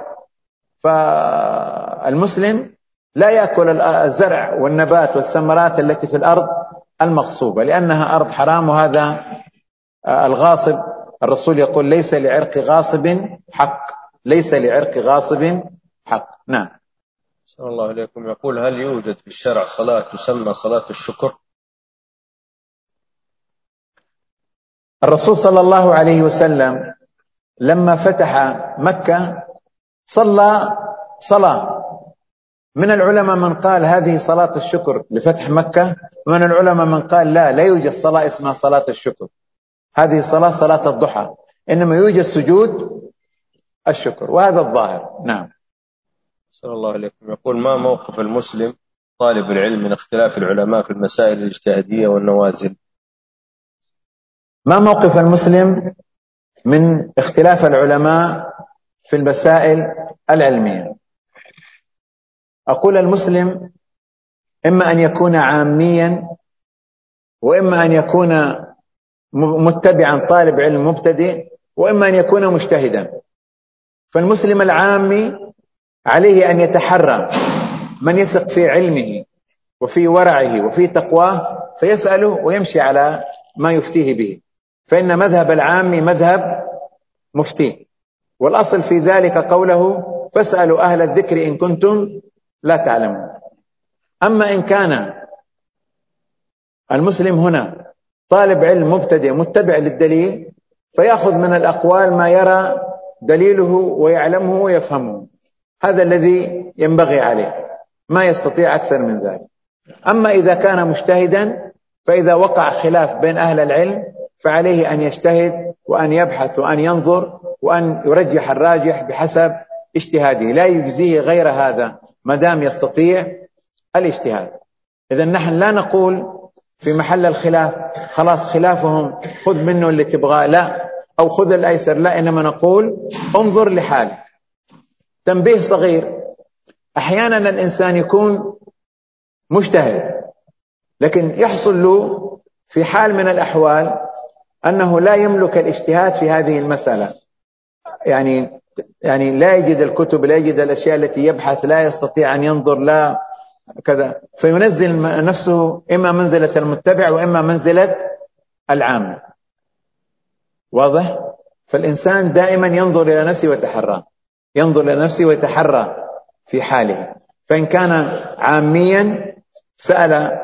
فالمسلم لا يأكل الزرع والنبات والثمرات التي في الأرض المغصوبة لأنها أرض حرام، وهذا الغاصب الرسول يقول: ليس لعرق غاصب حق، ليس لعرق غاصب حق. نعم. صلى الله عليكم. يقول: هل يوجد في الشرع صلاة تسمى صلاة الشكر؟ الرسول صلى الله عليه وسلم لما فتح مكة صلى صلاة، من العلماء من قال هذه صلاة الشكر لفتح مكة، ومن العلماء من قال لا لا يوجد صلاة اسمها صلاة الشكر، هذه صلاة صلاة الضحى، إنما يوجد سجود الشكر، وهذا الظاهر. نعم. صلى الله عليكم. يقول: ما موقف المسلم طالب العلم من اختلاف العلماء في المسائل الاجتهادية والنوازل؟ ما موقف المسلم من اختلاف العلماء في المسائل العلمية؟ أقول: المسلم إما أن يكون عاميا، وإما أن يكون متبعا طالب علم مبتدئ، وإما أن يكون مجتهدا. فالمسلم العامي عليه أن يتحرى من يثق في علمه وفي ورعه وفي تقواه فيسأله ويمشي على ما يفتيه به، فإن مذهب العام مذهب مفتيه، والأصل في ذلك قوله: فاسألوا أهل الذكر إن كنتم لا تعلمون. أما إن كان المسلم هنا طالب علم مبتدئ متبع للدليل فيأخذ من الأقوال ما يرى دليله ويعلمه ويفهمه، هذا الذي ينبغي عليه، ما يستطيع أكثر من ذلك. أما إذا كان مجتهدا فإذا وقع خلاف بين أهل العلم فعليه أن يجتهد وأن يبحث وأن ينظر وأن يرجح الراجح بحسب اجتهاده، لا يجزيه غير هذا ما دام يستطيع الاجتهاد. إذن نحن لا نقول في محل الخلاف خلاص خلافهم خذ منه اللي تبغاه، لا، أو خذ الأيسر، لا، إنما نقول انظر لحالك. تنبيه صغير: أحيانا الإنسان يكون مجتهد، لكن يحصل له في حال من الأحوال أنه لا يملك الاجتهاد في هذه المسألة، يعني يعني لا يجد الكتب، لا يجد الأشياء التي يبحث، لا يستطيع أن ينظر، لا كذا، فينزل نفسه إما منزلة المتبع وإما منزلة العام. واضح؟ فالإنسان دائما ينظر إلى نفسه ويتحرى، ينظر إلى نفسه ويتحرى في حاله. فإن كان عاميا سأل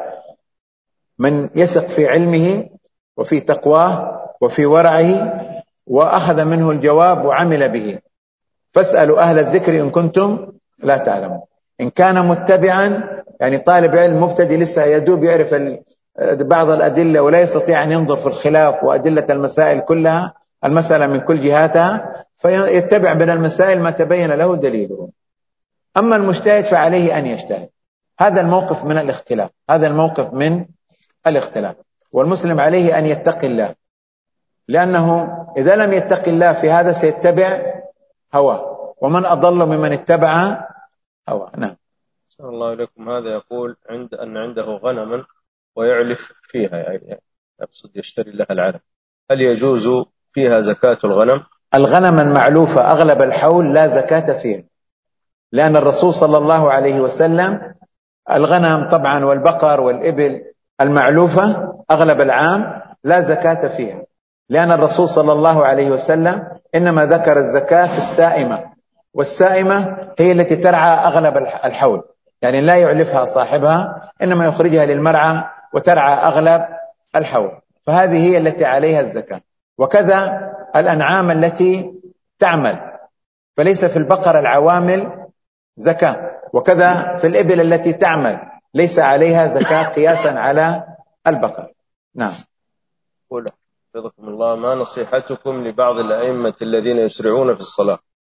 من يثق في علمه وفي تقواه وفي ورعه وأخذ منه الجواب وعمل به، فاسألوا أهل الذكر إن كنتم لا تعلمون. إن كان متبعا، يعني طالب علم مبتدئ لسه يدوب يعرف بعض الأدلة ولا يستطيع أن ينظر في الخلاف وأدلة المسائل كلها، المسألة من كل جهاتها، فيتبع من المسائل ما تبين له دليله. أما المجتهد فعليه أن يجتهد. هذا الموقف من الاختلاف، هذا الموقف من الاختلاف. والمسلم عليه أن يتقي الله، لأنه إذا لم يتقي الله في هذا سيتبع هواه، ومن أضل ممن اتبع هواه. نعم. صلى الله عليكم. هذا يقول عند أن عنده غنما ويعلف فيها، يعني يقصد يشتري لها العلف، هل يجوز فيها زكاة الغنم؟ الغنم المعلوفة أغلب الحول لا زكاة فيها، لأن الرسول صلى الله عليه وسلم، الغنم طبعا والبقر والإبل المعلوفة أغلب العام لا زكاة فيها، لأن الرسول صلى الله عليه وسلم إنما ذكر الزكاة في السائمة، والسائمة هي التي ترعى أغلب الحول، يعني لا يعلفها صاحبها، إنما يخرجها للمرعى وترعى أغلب الحول، فهذه هي التي عليها الزكاة. وكذا الأنعام التي تعمل، فليس في البقر العوامل زكاة، وكذا في الإبل التي تعمل ليس عليها زكاة قياسا على البقر. نعم. قول حفظكم الله، ما نصيحتكم لبعض الأئمة الذين يسرعون في الصلاة؟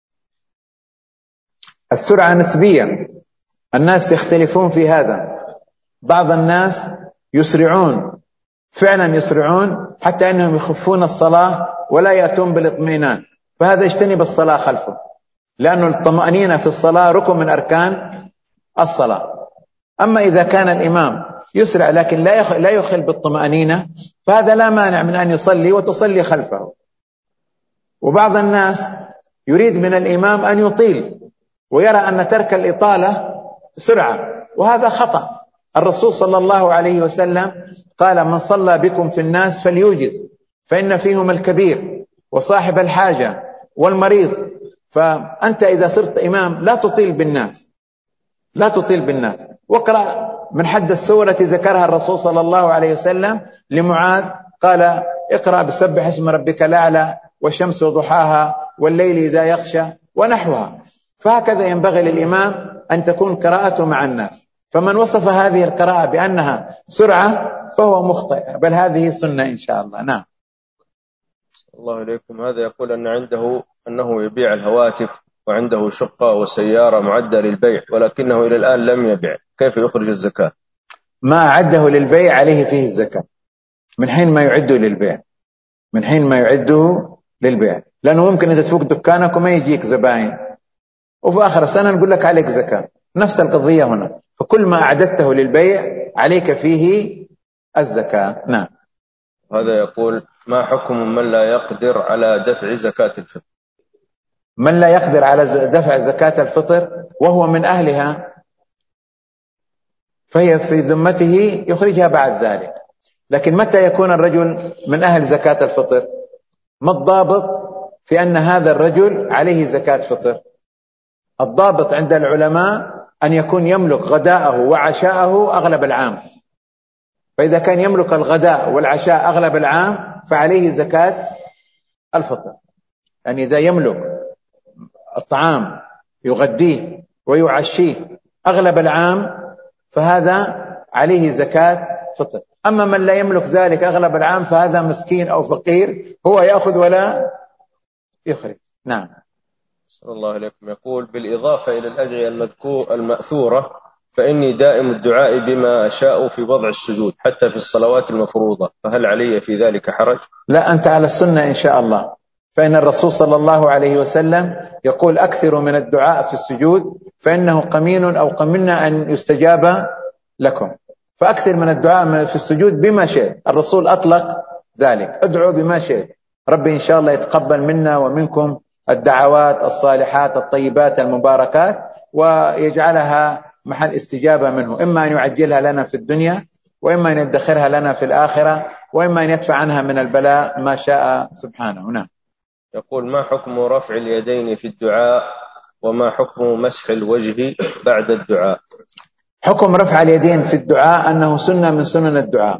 السرعة نسبية، الناس يختلفون في هذا. بعض الناس يسرعون، فعلا يسرعون حتى أنهم يخفون الصلاة ولا يأتون بالاطمئنان، فهذا يجتنب الصلاة خلفه، لأن الطمأنينة في الصلاة ركن من أركان الصلاة. أما إذا كان الإمام يسرع لكن لا يخل بالطمأنينة، فهذا لا مانع من أن يصلي وتصلي خلفه. وبعض الناس يريد من الإمام أن يطيل ويرى أن ترك الإطالة سرعة، وهذا خطأ. الرسول صلى الله عليه وسلم قال: من صلى بكم في الناس فليوجز، فإن فيهم الكبير وصاحب الحاجة والمريض. فأنت إذا صرت إمام لا تطيل بالناس، لا تطيل بالناس. واقرأ من حد السورة التي ذكرها الرسول صلى الله عليه وسلم لمعاذ، قال: اقرأ بسبح اسم ربك الأعلى والشمس وضحاها والليل إذا يغشى ونحوها. فهكذا ينبغي للإمام أن تكون قراءته مع الناس. فمن وصف هذه القراءة بأنها سرعة فهو مخطئ، بل هذه سنة إن شاء الله. نعم. الله إليكم. هذا يقول أن عنده أنه يبيع الهواتف وعنده شقة وسيارة معدة للبيع، ولكنه إلى الآن لم يبيع، كيف يخرج الزكاة؟ ما أعده للبيع عليه فيه الزكاة من حين ما يعده للبيع، من حين ما يعده للبيع، لأنه ممكن إذا تفوق دكانك وما يجيك زباين، وفي آخر السنة نقول لك عليك زكاة. نفس القضية هنا، فكل ما أعددته للبيع عليك فيه الزكاة. نعم. هذا يقول: ما حكم من لا يقدر على دفع زكاة الفطر؟ من لا يقدر على دفع زكاة الفطر وهو من أهلها فهي في ذمته يخرجها بعد ذلك. لكن متى يكون الرجل من أهل زكاة الفطر؟ ما الضابط في أن هذا الرجل عليه زكاة فطر؟ الضابط عند العلماء أن يكون يملك غداءه وعشاءه أغلب العام، فإذا كان يملك الغداء والعشاء أغلب العام فعليه زكاة الفطر. يعني إذا يملك الطعام يغديه ويعشيه أغلب العام فهذا عليه زكاة فطر. أما من لا يملك ذلك أغلب العام فهذا مسكين أو فقير، هو يأخذ ولا يخرج. نعم. صلى الله عليكم. يقول: بالإضافة إلى الأدعية المذكور المأثورة، فإني دائم الدعاء بما أشاء في وضع السجود حتى في الصلوات المفروضة، فهل علي في ذلك حرج؟ لا، أنت على السنة إن شاء الله. فإن الرسول صلى الله عليه وسلم يقول أكثروا من الدعاء في السجود فإنه قمين أو قمنا أن يستجاب لكم. فأكثر من الدعاء في السجود بما شئت، الرسول أطلق ذلك، ادعوا بما شئت، ربي إن شاء الله يتقبل منا ومنكم الدعوات الصالحات الطيبات المباركات ويجعلها محل استجابة منه، إما أن يعجلها لنا في الدنيا وإما أن يدخرها لنا في الآخرة وإما أن يدفع عنها من البلاء ما شاء سبحانه. نعم. يقول: ما حكم رفع اليدين في الدعاء وما حكم مسح الوجه بعد الدعاء؟ حكم رفع اليدين في الدعاء أنه سنة من سنن الدعاء،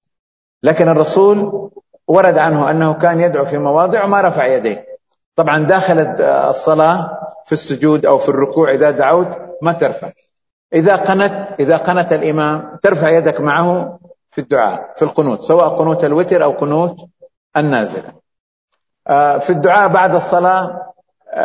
لكن الرسول ورد عنه أنه كان يدعو في مواضع وما رفع يديه. طبعا داخل الصلاة في السجود أو في الركوع إذا دعوت ما ترفع، إذا قنت إذا قنت الإمام ترفع يدك معه في الدعاء في القنوت، سواء قنوت الوتر أو قنوت النازلة. في الدعاء بعد الصلاة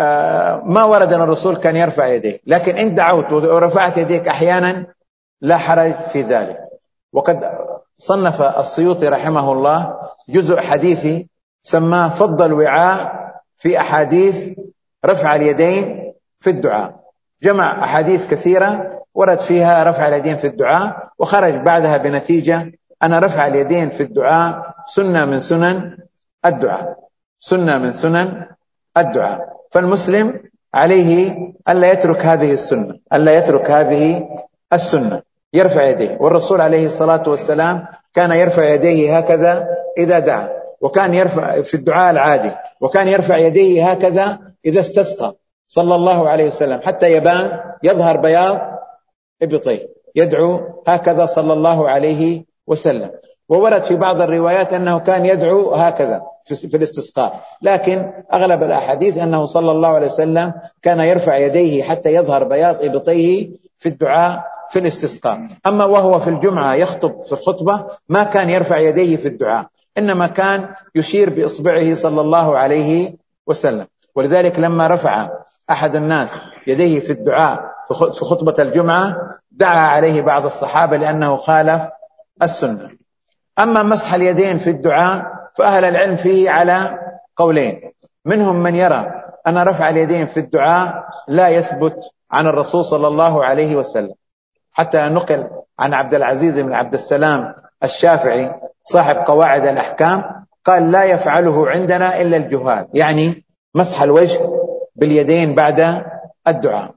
ما ورد أن الرسول كان يرفع يديه، لكن إن دعوت ورفعت يديك أحيانا لا حرج في ذلك. وقد صنف السيوطي رحمه الله جزء حديثي سماه فضل وعاء في أحاديث رفع اليدين في الدعاء، جمع أحاديث كثيرة ورد فيها رفع اليدين في الدعاء، وخرج بعدها بنتيجة أن رفع اليدين في الدعاء سنة من سنن الدعاء، سنة من سنن الدعاء. فالمسلم عليه ألا يترك هذه السنة، ألا يترك هذه السنة، يرفع يديه. والرسول عليه الصلاة والسلام كان يرفع يديه هكذا إذا دعا، وكان يرفع في الدعاء العادي، وكان يرفع يديه هكذا إذا استسقى صلى الله عليه وسلم حتى يبان يظهر بياض إبطيه، يدعو هكذا صلى الله عليه وسلم. وورد في بعض الروايات أنه كان يدعو هكذا في الاستسقاء، لكن أغلب الأحاديث أنه صلى الله عليه وسلم كان يرفع يديه حتى يظهر بياض إبطيه في الدعاء في الاستسقاء. أما وهو في الجمعة يخطب في الخطبة ما كان يرفع يديه في الدعاء، إنما كان يشير بإصبعه صلى الله عليه وسلم. ولذلك لما رفع أحد الناس يديه في الدعاء في خطبة الجمعة دعا عليه بعض الصحابة لأنه خالف السنة. أما مسح اليدين في الدعاء فأهل العلم فيه على قولين، منهم من يرى أن رفع اليدين في الدعاء لا يثبت عن الرسول صلى الله عليه وسلم، حتى نقل عن عبد العزيز بن عبد السلام الشافعي صاحب قواعد الأحكام قال: لا يفعله عندنا إلا الجهال، يعني مسح الوجه باليدين بعد الدعاء.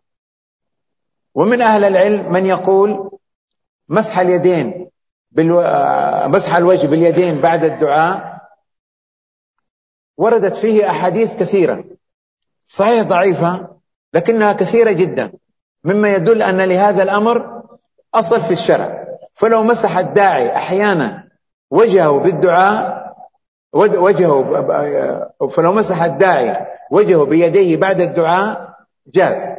ومن أهل العلم من يقول مسح اليدين بالو... مسح الوجه باليدين بعد الدعاء وردت فيه أحاديث كثيرة، صحيح ضعيفة لكنها كثيرة جدا، مما يدل أن لهذا الأمر أصل في الشرع. فلو مسح الداعي أحيانا وجهه بالدعاء وجهه فلو مسح الداعي وجهه بيديه بعد الدعاء جاز،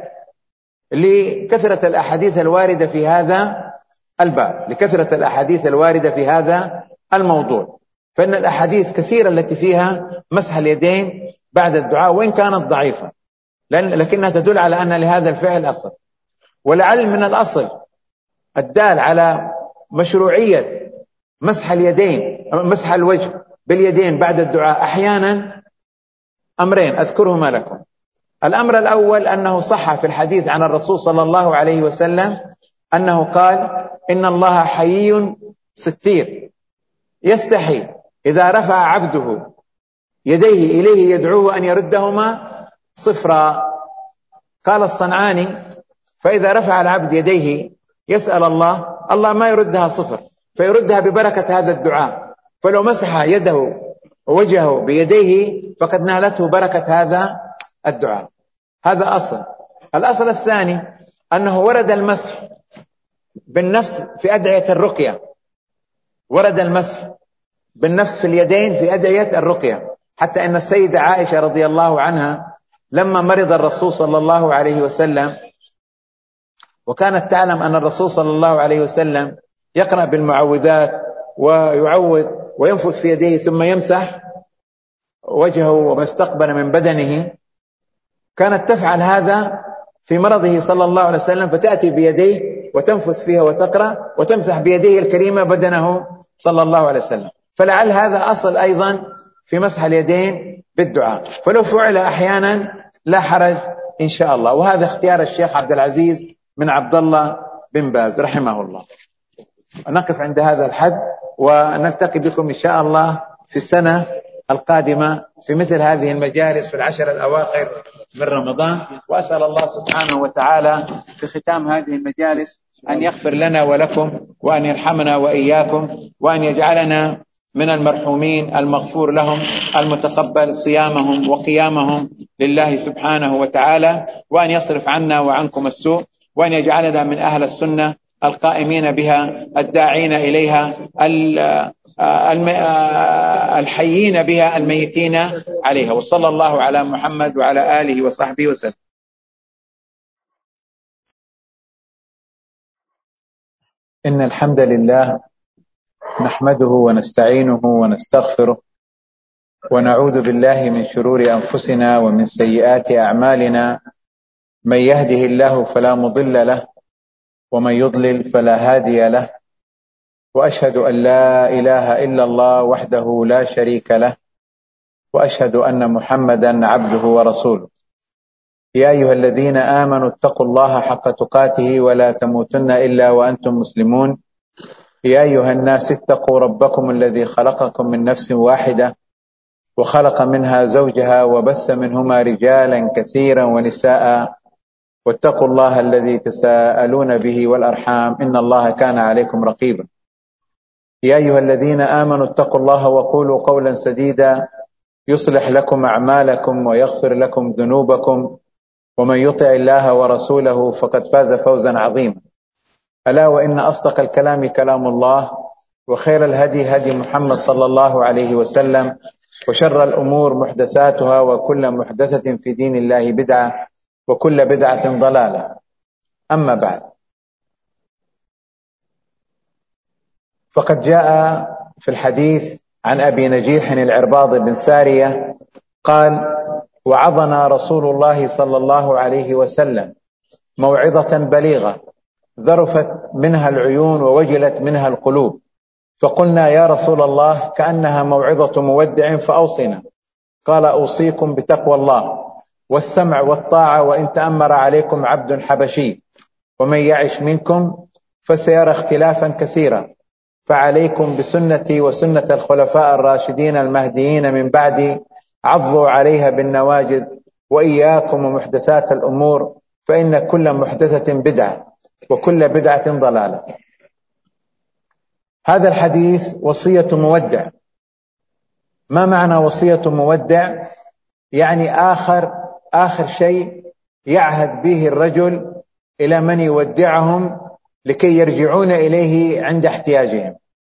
لكثرة الأحاديث الواردة في هذا الباب، لكثرة الأحاديث الواردة في هذا الموضوع. فإن الأحاديث كثيرة التي فيها مسح اليدين بعد الدعاء وإن كانت ضعيفة، لكنها تدل على أن لهذا الفعل أصل. ولعل من الأصل الدال على مشروعية مسح اليدين مسح الوجه باليدين بعد الدعاء أحيانا أمرين أذكرهما لكم. الأمر الأول أنه صح في الحديث عن الرسول صلى الله عليه وسلم أنه قال: إن الله حيي ستير يستحي إذا رفع عبده يديه إليه يدعوه أن يردهما صفرا. قال الصنعاني: فإذا رفع العبد يديه يسأل الله، الله ما يردها صفر، فيردها ببركة هذا الدعاء. فلو مسح يده ووجهه بيديه فقد نالته بركة هذا الدعاء. هذا أصل. الأصل الثاني أنه ورد المسح بالنفس في أدعية الرقية، ورد المسح بالنفس في اليدين في أدعية الرقية، حتى أن السيدة عائشة رضي الله عنها لما مرض الرسول صلى الله عليه وسلم وكانت تعلم أن الرسول صلى الله عليه وسلم يقرأ بالمعوذات ويعوذ وينفث في يديه ثم يمسح وجهه وما استقبل من بدنه، كانت تفعل هذا في مرضه صلى الله عليه وسلم، فتأتي بيديه وتنفث فيها وتقرأ وتمسح بيديه الكريمة بدنه صلى الله عليه وسلم. فلعل هذا أصل أيضا في مسح اليدين بالدعاء، فلو فعل أحيانا لا حرج إن شاء الله. وهذا اختيار الشيخ عبد العزيز بن عبد الله بن باز رحمه الله. نقف عند هذا الحد، ونلتقي بكم إن شاء الله في السنة القادمة في مثل هذه المجالس في العشر الأواخر من رمضان. وأسأل الله سبحانه وتعالى في ختام هذه المجالس أن يغفر لنا ولكم، وأن يرحمنا وإياكم، وأن يجعلنا من المرحومين المغفور لهم المتقبل صيامهم وقيامهم لله سبحانه وتعالى، وأن يصرف عنا وعنكم السوء، وأن يجعلنا من أهل السنة القائمين بها الداعين إليها الحيين بها الميتين عليها. وصلى الله على محمد وعلى آله وصحبه وسلم. إن الحمد لله نحمده ونستعينه ونستغفره، ونعوذ بالله من شرور أنفسنا ومن سيئات أعمالنا. من يهده الله فلا مضل له، ومن يضلل فلا هادي له، وأشهد أن لا إله إلا الله وحده لا شريك له، وأشهد أن محمدا عبده ورسوله. يا أيها الذين آمنوا اتقوا الله حق تقاته ولا تموتن إلا وأنتم مسلمون. يا أيها الناس اتقوا ربكم الذي خلقكم من نفس واحدة، وخلق منها زوجها، وبث منهما رجالا كثيرا ونساء، واتقوا الله الذي تساءلون به والأرحام إن الله كان عليكم رقيبا. يا أيها الذين آمنوا اتقوا الله وقولوا قولا سديدا يصلح لكم أعمالكم ويغفر لكم ذنوبكم، ومن يطع الله ورسوله فقد فاز فوزا عظيما. ألا وإن أصدق الكلام كلام الله، وخير الهدي هدي محمد صلى الله عليه وسلم، وشر الأمور محدثاتها، وكل محدثة في دين الله بدعة، وكل بدعة ضلالة. أما بعد، فقد جاء في الحديث عن أبي نجيح العرباض بن سارية قال: وعظنا رسول الله صلى الله عليه وسلم موعظة بليغة ذرفت منها العيون ووجلت منها القلوب، فقلنا يا رسول الله كأنها موعظة مودع فأوصنا. قال: أوصيكم بتقوى الله والسمع والطاعة، وإن تأمر عليكم عبد حبشي، ومن يعش منكم فسيرى اختلافا كثيرا، فعليكم بسنتي وسنة الخلفاء الراشدين المهديين من بعدي، عضوا عليها بالنواجذ، وإياكم ومحدثات الأمور، فإن كل محدثة بدعة، وكل بدعة ضلالة. هذا الحديث وصية مودع. ما معنى وصية مودع؟ يعني آخر آخر شيء يعهد به الرجل إلى من يودعهم لكي يرجعون إليه عند احتياجهم.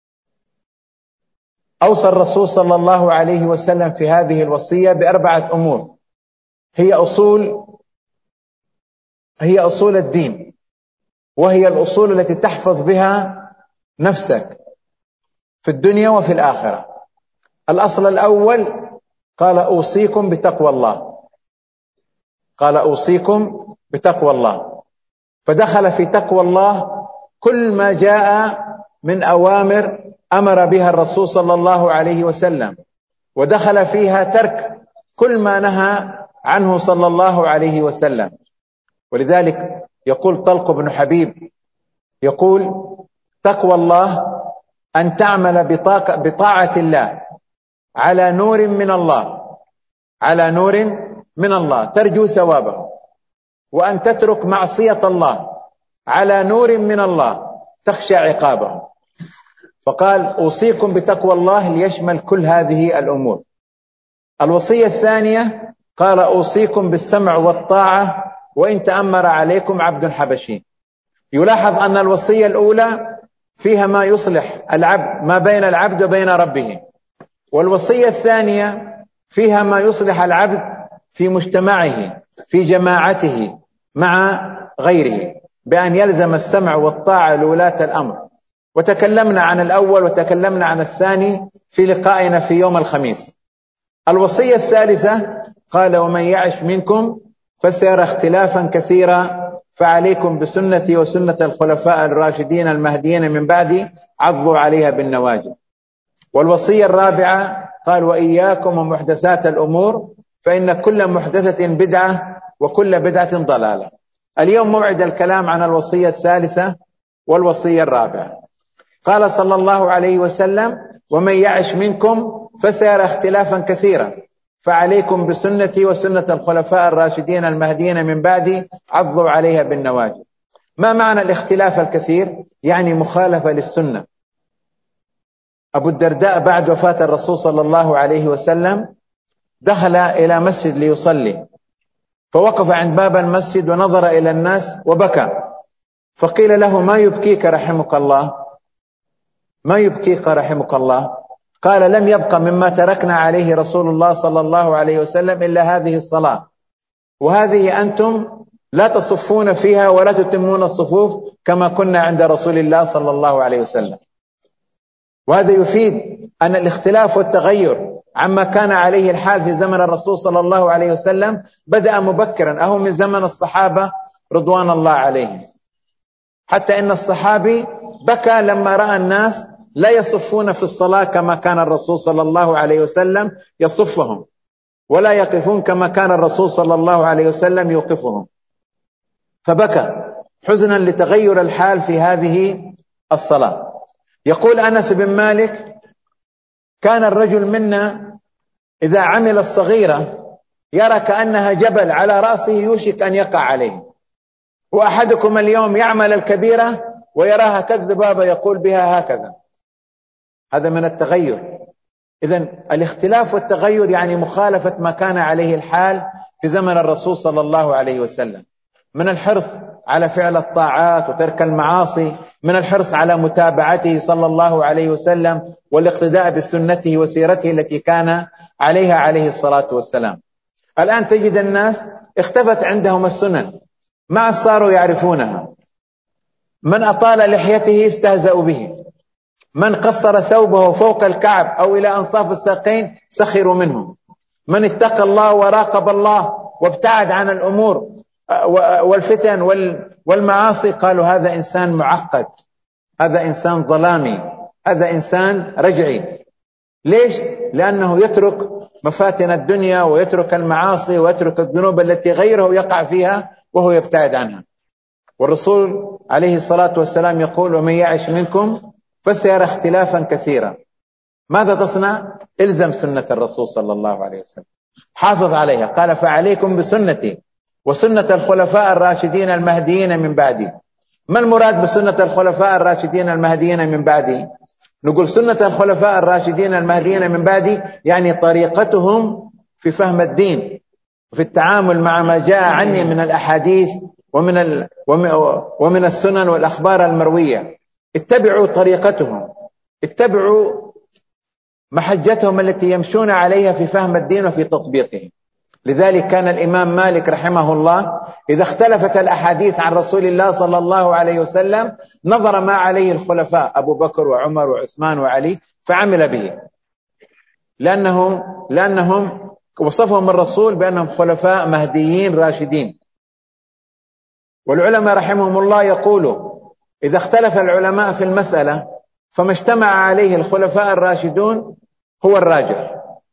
أوصى الرسول صلى الله عليه وسلم في هذه الوصية بأربعة أمور، هي أصول هي أصول الدين، وهي الأصول التي تحفظ بها نفسك في الدنيا وفي الآخرة. الأصل الأول قال: أوصيكم بتقوى الله. قال: أوصيكم بتقوى الله، فدخل في تقوى الله كل ما جاء من أوامر أمر بها الرسول صلى الله عليه وسلم، ودخل فيها ترك كل ما نهى عنه صلى الله عليه وسلم. ولذلك يقول طلق بن حبيب، يقول: تقوى الله أن تعمل بطاعة الله على نور من الله على نور من الله ترجو ثوابه، وأن تترك معصية الله على نور من الله تخشى عقابه. فقال: أوصيكم بتقوى الله ليشمل كل هذه الأمور. الوصية الثانية قال: أوصيكم بالسمع والطاعة، وإن تأمر عليكم عبد حبشي. يلاحظ أن الوصية الأولى فيها ما يصلح العبد ما بين العبد وبين ربه، والوصية الثانية فيها ما يصلح العبد في مجتمعه في جماعته مع غيره، بأن يلزم السمع والطاعة لولاة الأمر. وتكلمنا عن الأول وتكلمنا عن الثاني في لقائنا في يوم الخميس. الوصية الثالثة قال: ومن يعش منكم فسيرى اختلافا كثيرا، فعليكم بسنتي وسنة الخلفاء الراشدين المهديين من بعدي، عضوا عليها بالنواجذ. والوصية الرابعة قال وإياكم ومحدثات الأمور فإن كل محدثة بدعة وكل بدعة ضلالة. اليوم موعد الكلام عن الوصية الثالثة والوصية الرابعة. قال صلى الله عليه وسلم ومن يعش منكم فسيرى اختلافا كثيرا فعليكم بسنتي وسنة الخلفاء الراشدين المهديين من بعدي عضوا عليها بالنواجذ. ما معنى الاختلاف الكثير؟ يعني مخالفة للسنة. أبو الدرداء بعد وفاة الرسول صلى الله عليه وسلم دخل إلى مسجد ليصلي، فوقف عند باب المسجد ونظر إلى الناس وبكى، فقيل له ما يبكيك رحمك الله؟ ما يبكيك رحمك الله؟ قال لم يبق مما تركنا عليه رسول الله صلى الله عليه وسلم إلا هذه الصلاة، وهذه أنتم لا تصفون فيها ولا تتمون الصفوف كما كنا عند رسول الله صلى الله عليه وسلم. وهذا يفيد أن الاختلاف والتغير عما كان عليه الحال في زمن الرسول صلى الله عليه وسلم بدأ مبكرا، أو من زمن الصحابة رضوان الله عليهم، حتى إن الصحابي بكى لما رأى الناس لا يصفون في الصلاة كما كان الرسول صلى الله عليه وسلم يصفهم، ولا يقفون كما كان الرسول صلى الله عليه وسلم يوقفهم، فبكى حزنا لتغير الحال في هذه الصلاة. يقول أنس بن مالك كان الرجل منا إذا عمل الصغيرة يرى كأنها جبل على رأسه يوشك أن يقع عليه، وأحدكم اليوم يعمل الكبيرة ويراها كالذبابة يقول بها هكذا. هذا من التغير. إذن الاختلاف والتغير يعني مخالفة ما كان عليه الحال في زمن الرسول صلى الله عليه وسلم، من الحرص على فعل الطاعات وترك المعاصي، من الحرص على متابعته صلى الله عليه وسلم والاقتداء بسنته وسيرته التي كان عليها عليه الصلاة والسلام. الآن تجد الناس اختفت عندهم السنن، ما صاروا يعرفونها. من أطال لحيته استهزأوا به، من قصر ثوبه فوق الكعب أو إلى أنصاف الساقين سخروا منه، من اتقى الله وراقب الله وابتعد عن الأمور والفتن والمعاصي قالوا هذا إنسان معقد، هذا إنسان ظلامي، هذا إنسان رجعي. ليش؟ لأنه يترك مفاتن الدنيا ويترك المعاصي ويترك الذنوب التي غيره يقع فيها وهو يبتعد عنها. والرسول عليه الصلاة والسلام يقول ومن يعش منكم فسيرى اختلافا كثيرا. ماذا تصنع؟ الزم سنة الرسول صلى الله عليه وسلم، حافظ عليها. قال فعليكم بسنتي وسنة الخلفاء الراشدين المهديين من بعدي. ما المراد بسنة الخلفاء الراشدين المهديين من بعدي؟ نقول سنة الخلفاء الراشدين المهديين من بعدي يعني طريقتهم في فهم الدين وفي التعامل مع ما جاء عني من الأحاديث ومن ال... ومن السنن والأخبار المروية. اتبعوا طريقتهم، اتبعوا محجتهم التي يمشون عليها في فهم الدين وفي تطبيقه. لذلك كان الإمام مالك رحمه الله إذا اختلفت الأحاديث عن رسول الله صلى الله عليه وسلم نظر ما عليه الخلفاء أبو بكر وعمر وعثمان وعلي فعمل به، لأنه لأنهم وصفهم الرسول بأنهم خلفاء مهديين راشدين. والعلماء رحمهم الله يقولوا إذا اختلف العلماء في المسألة فما اجتمع عليه الخلفاء الراشدون هو الراجح،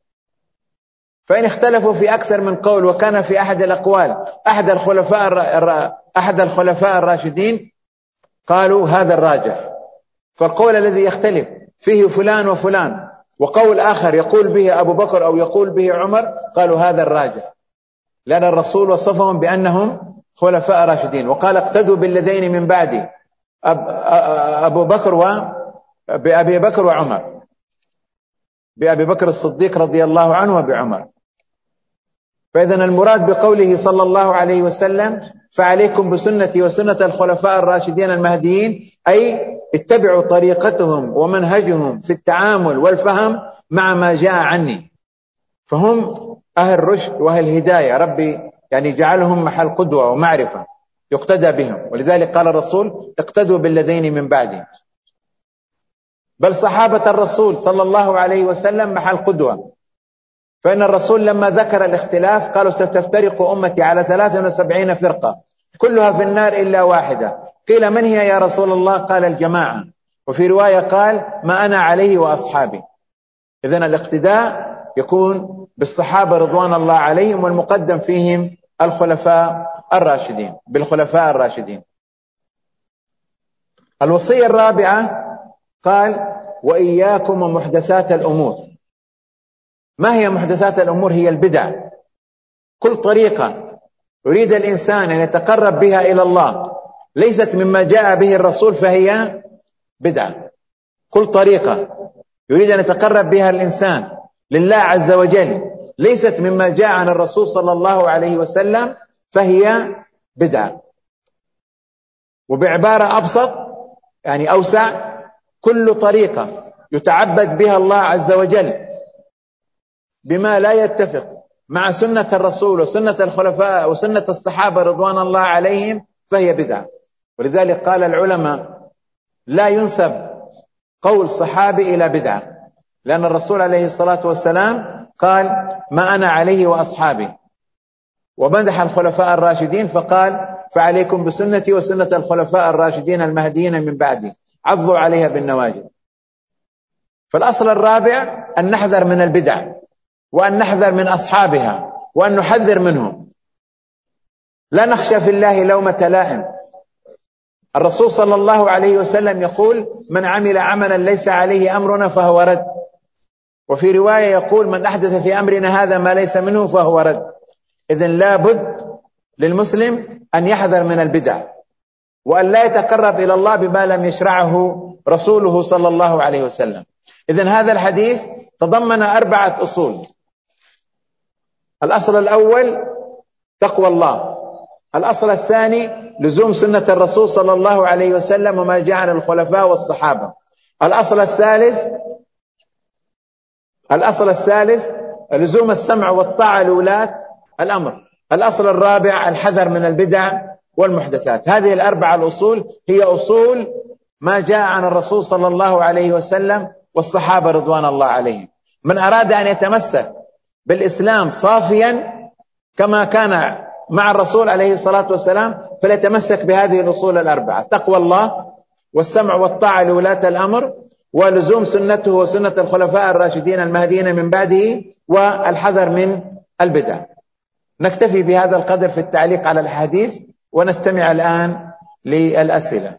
فإن اختلفوا في أكثر من قول وكان في أحد الأقوال أحد الخلفاء أحد الخلفاء الراشدين قالوا هذا الراجح، فالقول الذي يختلف فيه فلان وفلان وقول آخر يقول به أبو بكر أو يقول به عمر قالوا هذا الراجح، لأن الرسول وصفهم بأنهم خلفاء راشدين. وقال اقتدوا بالذين من بعدي أب أبو بكر و بأبي بكر وعمر، بأبي بكر الصديق رضي الله عنه وبعمر. فإذن المراد بقوله صلى الله عليه وسلم فعليكم بسنتي وسنة الخلفاء الراشدين المهديين أي اتبعوا طريقتهم ومنهجهم في التعامل والفهم مع ما جاء عني، فهم أهل رشد وأهل هداية. ربي يعني جعلهم محل قدوة ومعرفة يقتدى بهم. ولذلك قال الرسول اقتدوا بالذين من بعدي. بل صحابة الرسول صلى الله عليه وسلم محل قدوة، فإن الرسول لما ذكر الاختلاف قالوا ستفترق أمتي على ثلاث وسبعين فرقة كلها في النار إلا واحدة. قيل من هي يا رسول الله؟ قال الجماعة. وفي رواية قال ما أنا عليه وأصحابي. إذن الاقتداء يكون بالصحابة رضوان الله عليهم، والمقدم فيهم الخلفاء الراشدين، بالخلفاء الراشدين. الوصية الرابعة قال: وإياكم ومحدثات الأمور. ما هي محدثات الأمور؟ هي البدع. كل طريقة يريد الإنسان أن يتقرب بها إلى الله ليست مما جاء به الرسول فهي بدعة. كل طريقة يريد أن يتقرب بها الإنسان لله عز وجل ليست مما جاء عن الرسول صلى الله عليه وسلم فهي بدعة. وبعبارة أبسط يعني أوسع، كل طريقة يتعبد بها الله عز وجل بما لا يتفق مع سنة الرسول وسنة الخلفاء وسنة الصحابة رضوان الله عليهم فهي بدعة. ولذلك قال العلماء: لا ينسب قول صحابي إلى بدعة، لأن الرسول عليه الصلاة والسلام قال: ما أنا عليه وأصحابي، ومدح الخلفاء الراشدين فقال: فعليكم بسنتي وسنة الخلفاء الراشدين المهديين من بعدي، عضوا عليها بالنواجذ. فالأصل الرابع أن نحذر من البدع، وأن نحذر من أصحابها، وأن نحذر منهم، لا نخشى في الله لومة لائم. الرسول صلى الله عليه وسلم يقول: من عمل عملا ليس عليه أمرنا فهو رد. وفي رواية يقول: من أحدث في أمرنا هذا ما ليس منه فهو رد. إذن لا بد للمسلم أن يحذر من البدع، وأن لا يتقرب إلى الله بما لم يشرعه رسوله صلى الله عليه وسلم. إذن هذا الحديث تضمن أربعة أصول. الأصل الأول تقوى الله. الأصل الثاني لزوم سنة الرسول صلى الله عليه وسلم وما جاء عن الخلفاء والصحابة. الأصل الثالث الأصل الثالث لزوم السمع والطاعة لولاة الأمر. الأصل الرابع الحذر من البدع والمحدثات. هذه الأربعة الأصول هي أصول ما جاء عن الرسول صلى الله عليه وسلم والصحابة رضوان الله عليهم. من أراد أن يتمسك بالإسلام صافيا كما كان مع الرسول عليه الصلاة والسلام فليتمسك بهذه الأصول الأربعة: تقوى الله، والسمع والطاعة لولاة الأمر، ولزوم سنته وسنة الخلفاء الراشدين المهديين من بعده، والحذر من البدع. نكتفي بهذا القدر في التعليق على الحديث، ونستمع الآن للأسئلة.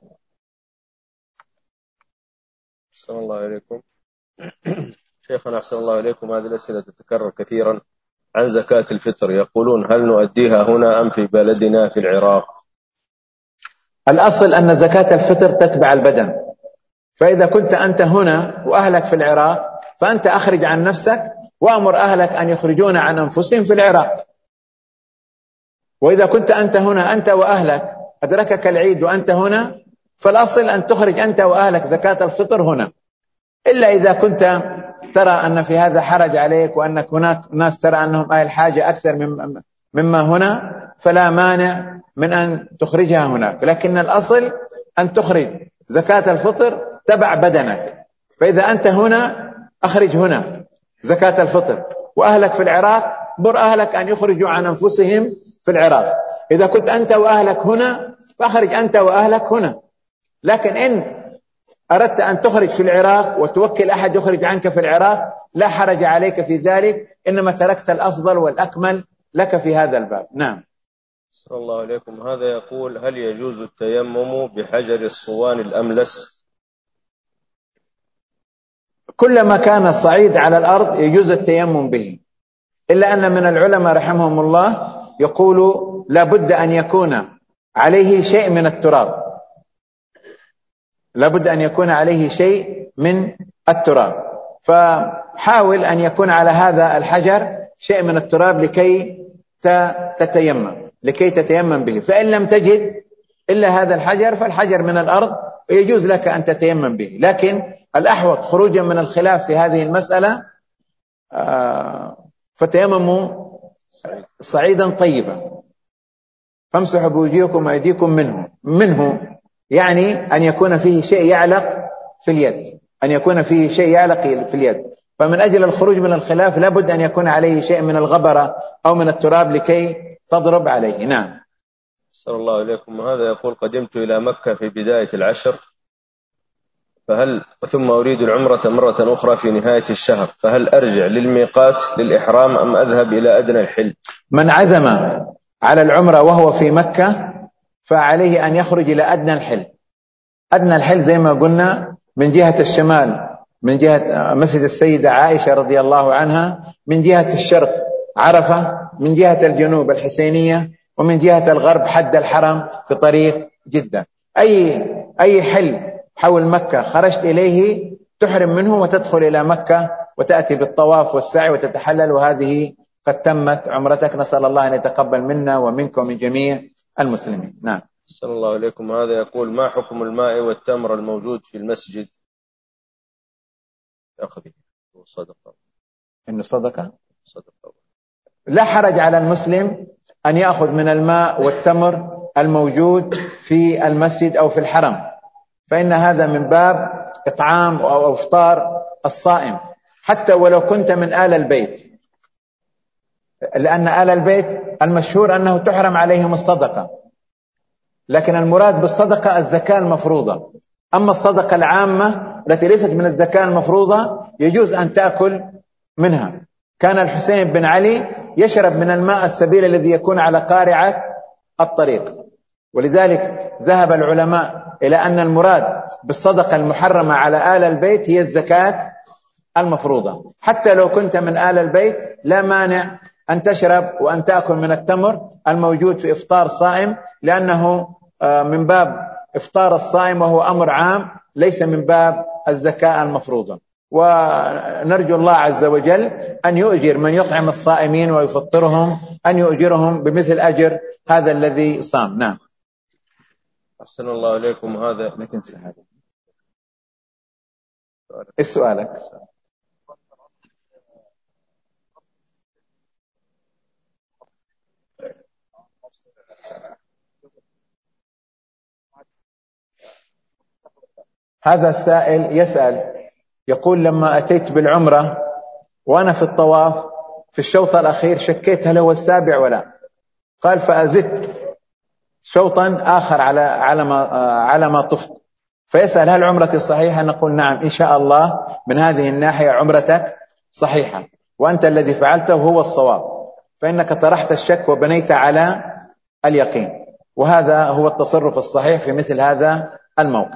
أحسن الله إليكم. شيخنا أحسن الله إليكم، هذه الأسئلة تتكرر كثيرا عن زكاة الفطر. يقولون: هل نؤديها هنا أم في بلدنا في العراق؟ الأصل أن زكاة الفطر تتبع البدن، فإذا كنت أنت هنا وأهلك في العراق فأنت أخرج عن نفسك، وأمر أهلك أن يخرجون عن أنفسهم في العراق. وإذا كنت أنت هنا أنت وأهلك أدركك العيد وأنت هنا، فالأصل أن تخرج أنت وأهلك زكاة الفطر هنا، إلا إذا كنت ترى أن في هذا حرج عليك، وأنك هناك ناس ترى أنهم أهل حاجة أكثر مما هنا، فلا مانع من أن تخرجها هناك. لكن الأصل أن تخرج زكاة الفطر تبع بدنك. فإذا أنت هنا أخرج هنا زكاة الفطر، وأهلك في العراق بر أهلك أن يخرجوا عن أنفسهم في العراق. إذا كنت أنت وأهلك هنا فأخرج أنت وأهلك هنا. لكن إن أردت أن تخرج في العراق وتوكل أحد يخرج عنك في العراق لا حرج عليك في ذلك، إنما تركت الأفضل والأكمل لك في هذا الباب. نعم. صلى الله عليكم. هذا يقول: هل يجوز التيمم بحجر الصوان الأملس؟ كلما كان الصعيد على الأرض يجوز التيمم به، إلا أن من العلماء رحمهم الله يقولوا لا بد أن يكون عليه شيء من التراب، لا بد أن يكون عليه شيء من التراب. فحاول أن يكون على هذا الحجر شيء من التراب لكي تتيمم لكي تتيمم به. فإن لم تجد إلا هذا الحجر فالحجر من الأرض ويجوز لك أن تتيمم به. لكن الأحوط خروجا من الخلاف في هذه المسألة فتيمموا صعيدا طيبا، فامسحوا بوجوهكم وأيديكم منه منه يعني أن يكون فيه شيء يعلق في اليد، أن يكون فيه شيء يعلق في اليد. فمن أجل الخروج من الخلاف لابد أن يكون عليه شيء من الغبرة أو من التراب لكي تضرب عليه. نعم. صلى الله عليكم. هذا يقول: قدمت إلى مكة في بداية العشر، فهل ثم أريد العمرة مرة أخرى في نهاية الشهر، فهل أرجع للميقات للإحرام أم أذهب إلى أدنى الحل؟ من عزم على العمرة وهو في مكة فعليه أن يخرج إلى أدنى الحل. أدنى الحل زي ما قلنا من جهة الشمال من جهة مسجد السيدة عائشة رضي الله عنها، من جهة الشرق عرفة، من جهة الجنوب الحسينية، ومن جهة الغرب حد الحرم في طريق جدة. أي أي حل حول مكة خرجت إليه تحرم منه وتدخل إلى مكة وتأتي بالطواف والسعي وتتحلل، وهذه قد تمت عمرتك. نسأل الله أن يتقبل منا ومنكم ومن جميع المسلمين. نعم. صلى الله عليكم. هذا يقول: ما حكم الماء والتمر الموجود في المسجد؟ أخذه صدقة. إنه صدقة؟ صدقة. لا حرج على المسلم أن يأخذ من الماء والتمر الموجود في المسجد أو في الحرم، فإن هذا من باب إطعام أو إفطار الصائم، حتى ولو كنت من آل البيت، لأن آل البيت المشهور أنه تحرم عليهم الصدقة، لكن المراد بالصدقة الزكاة المفروضة. أما الصدقة العامة التي ليست من الزكاة المفروضة يجوز أن تأكل منها. كان الحسين بن علي يشرب من الماء السبيل الذي يكون على قارعة الطريق، ولذلك ذهب العلماء إلى أن المراد بالصدقة المحرمة على آل البيت هي الزكاة المفروضة. حتى لو كنت من آل البيت لا مانع أن تشرب وأن تأكل من التمر الموجود في إفطار صائم، لأنه من باب إفطار الصائم وهو أمر عام ليس من باب الزكاة المفروضة. ونرجو الله عز وجل أن يؤجر من يطعم الصائمين ويفطرهم، أن يؤجرهم بمثل أجر هذا الذي صام. نعم. أحسن الله عليكم. هذا لا تنسى هذا. إيش سؤالك؟ هذا السائل يسأل يقول: لما أتيت بالعمرة وأنا في الطواف في الشوط الأخير شكيت هل هو السابع ولا، قال فأزدت شوطا آخر على على ما على ما طفت، فيسأل هل عمرتي صحيحة؟ نقول نعم إن شاء الله من هذه الناحية عمرتك صحيحة، وأنت الذي فعلته هو الصواب، فإنك طرحت الشك وبنيت على اليقين، وهذا هو التصرف الصحيح في مثل هذا الموقف.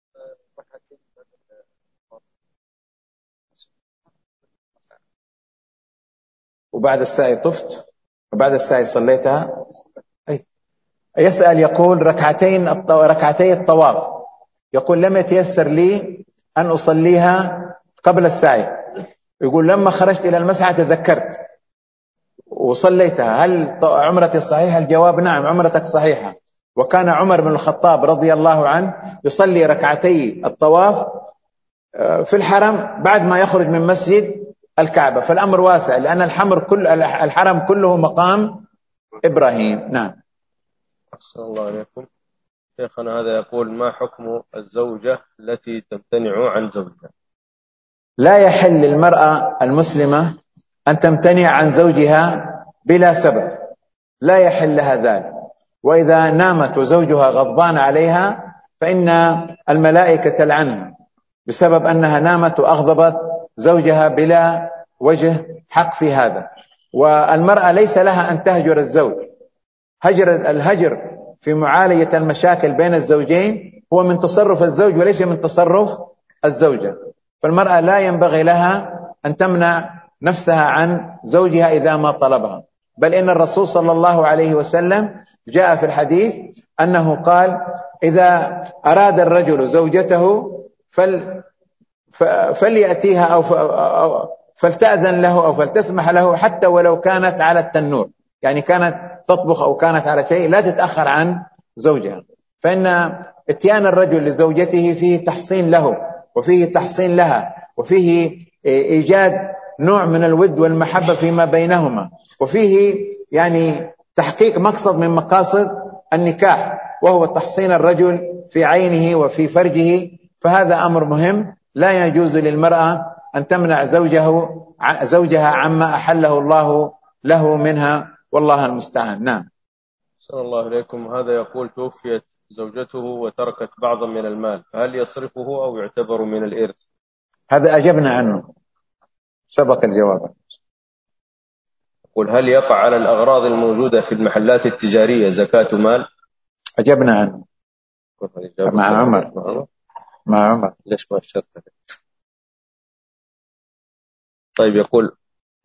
وبعد السعي طفت وبعد السعي صليتها. يسأل يقول ركعتين ركعتي الطواف، يقول لم يتيسر لي أن أصليها قبل السعي، يقول لما خرجت إلى المسعى تذكرت وصليتها، هل عمرتي صحيحة؟ الجواب نعم عمرتك صحيحة. وكان عمر بن الخطاب رضي الله عنه يصلي ركعتي الطواف في الحرم بعد ما يخرج من مسجد الكعبة، فالأمر واسع لأن الحمر كل الحرم كله مقام إبراهيم. نعم. أحسن الله عليكم. شيخنا هذا يقول: ما حكم الزوجة التي تمتنع عن زوجها؟ لا يحل للمرأة المسلمة أن تمتنع عن زوجها بلا سبب، لا يحل لها ذلك. وإذا نامت وزوجها غضبان عليها فإن الملائكة تلعنها بسبب أنها نامت وأغضبت زوجها بلا وجه حق في هذا. والمرأة ليس لها أن تهجر الزوج، هجر الهجر في معالجة المشاكل بين الزوجين هو من تصرف الزوج وليس من تصرف الزوجة، فالمرأة لا ينبغي لها أن تمنع نفسها عن زوجها إذا ما طلبها، بل إن الرسول صلى الله عليه وسلم جاء في الحديث أنه قال: إذا أراد الرجل زوجته فل فليأتيها أو فلتأذن له أو فلتسمح له حتى ولو كانت على التنور، يعني كانت تطبخ أو كانت على شيء لا تتأخر عن زوجها، فإن اتيان الرجل لزوجته فيه تحصين له وفيه تحصين لها وفيه إيجاد نوع من الود والمحبة فيما بينهما، وفيه يعني تحقيق مقصد من مقاصد النكاح وهو تحصين الرجل في عينه وفي فرجه، فهذا أمر مهم. لا يجوز للمرأة أن تمنع زوجه زوجها عما أحله الله له منها، والله المستعان. نعم. صلى الله عليكم. هذا يقول: توفيت زوجته وتركت بعضا من المال، فهل يصرفه أو يعتبر من الإرث؟ هذا أجبنا عنه، سبق الجواب. قل هل يقع على الأغراض الموجودة في المحلات التجارية زكاة مال؟ أجبنا عنه مع عمر. مع عمر. ليش ما اشترت؟ طيب، يقول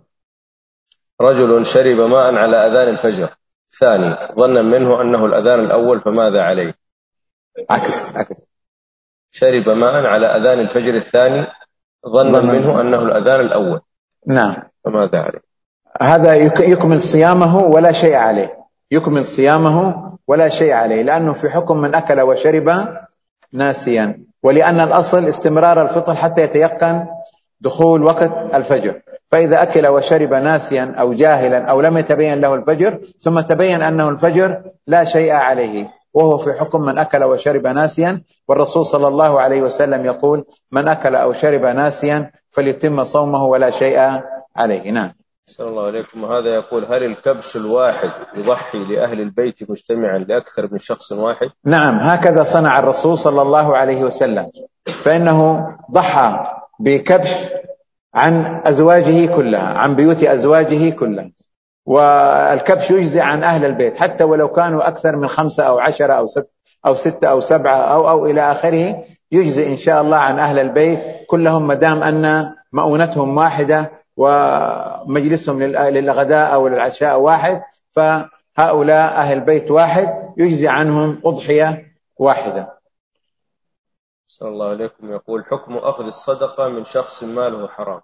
رجل شرب ماء على أذان الفجر ثاني ظنا منه أنه الأذان الأول، فماذا عليه؟ عكس عكس شرب ماء على أذان الفجر الثاني ظنا منه أنه الأذان الأول. نعم. فماذا عليه؟ هذا يكمل صيامه ولا شيء عليه، يكمل صيامه ولا شيء عليه، لأنه في حكم من أكل وشرب ناسيا، ولأن الأصل استمرار الفطر حتى يتيقن دخول وقت الفجر، فإذا أكل وشرب ناسيا أو جاهلا أو لم يتبين له الفجر ثم تبين أنه الفجر لا شيء عليه، وهو في حكم من أكل وشرب ناسيا. والرسول صلى الله عليه وسلم يقول: من أكل أو شرب ناسيا فليتم صومه ولا شيء عليه. نعم. صلى الله عليكم. وهذا يقول: هل الكبش الواحد يضحي لأهل البيت مجتمعا لأكثر من شخص واحد؟ نعم، هكذا صنع الرسول صلى الله عليه وسلم، فإنه ضحى بكبش عن أزواجه كلها، عن بيوت أزواجه كلها، والكبش يجزي عن أهل البيت حتى ولو كانوا أكثر من خمسة أو عشرة أو ست أو ستة أو سبعة أو أو إلى آخره، يجزي إن شاء الله عن أهل البيت كلهم، مدام أن مؤونتهم واحدة ومجلسهم للغداء أو للعشاء واحد، فهؤلاء أهل بيت واحد يجزي عنهم أضحية واحدة. صلى الله عليكم. يقول: حكم أخذ الصدقة من شخص ماله حرام.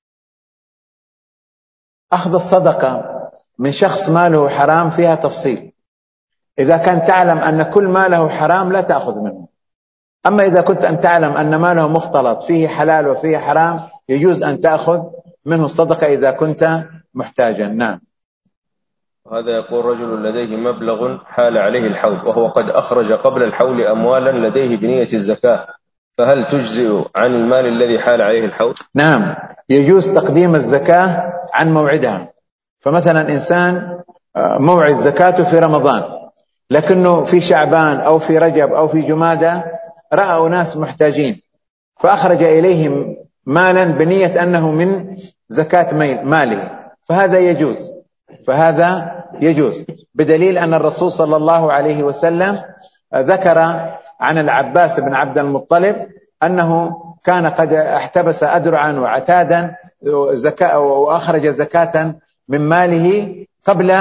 أخذ الصدقة من شخص ماله حرام فيها تفصيل. إذا كان تعلم أن كل ماله حرام لا تأخذ منه، أما إذا كنت أن تعلم أن ماله مختلط فيه حلال وفيه حرام يجوز أن تأخذ منه الصدقة إذا كنت محتاجا. نعم. هذا يقول: رجل لديه مبلغ حال عليه الحول وهو قد أخرج قبل الحول أموالا لديه بنية الزكاة، فهل تجزئ عن المال الذي حال عليه الحول؟ نعم، يجوز تقديم الزكاة عن موعدها. فمثلا إنسان موعد زكاته في رمضان، لكنه في شعبان أو في رجب أو في جمادى رأى ناس محتاجين فأخرج إليهم مالا بنية أنه من زكاة ماله، فهذا يجوز، فهذا يجوز بدليل أن الرسول صلى الله عليه وسلم ذكر عن العباس بن عبد المطلب أنه كان قد احتبس أدرعا وعتادا زكاة وأخرج زكاة من ماله قبل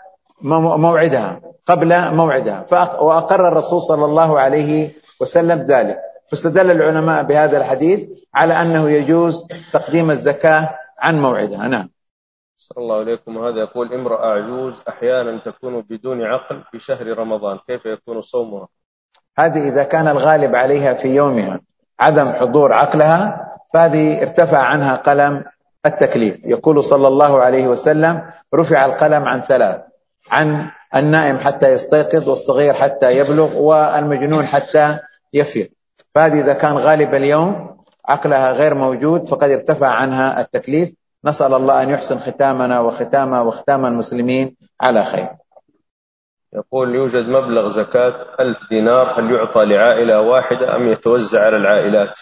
موعدها قبل موعدها وأقر الرسول صلى الله عليه وسلم ذلك، فاستدل العلماء بهذا الحديث على أنه يجوز تقديم الزكاة عن موعدها. نعم. صلى الله عليكم. هذا يقول: امرأة عجوز أحيانا تكون بدون عقل في شهر رمضان، كيف يكون صومها؟ هذه إذا كان الغالب عليها في يومها عدم حضور عقلها فهذه ارتفع عنها قلم التكليف. يقول صلى الله عليه وسلم: رفع القلم عن ثلاث: عن النائم حتى يستيقظ، والصغير حتى يبلغ، والمجنون حتى يفيق. فهذه إذا كان غالب اليوم عقلها غير موجود فقد ارتفع عنها التكليف. نسأل الله أن يحسن ختامنا وختام وختام المسلمين على خير. يقول: يوجد مبلغ زكاة ألف دينار، هل يعطى لعائلة واحدة أم يتوزع على العائلات؟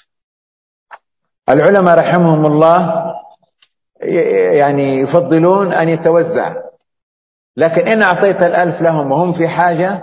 العلماء رحمهم الله يعني يفضلون أن يتوزع، لكن إن أعطيت الألف لهم وهم في حاجة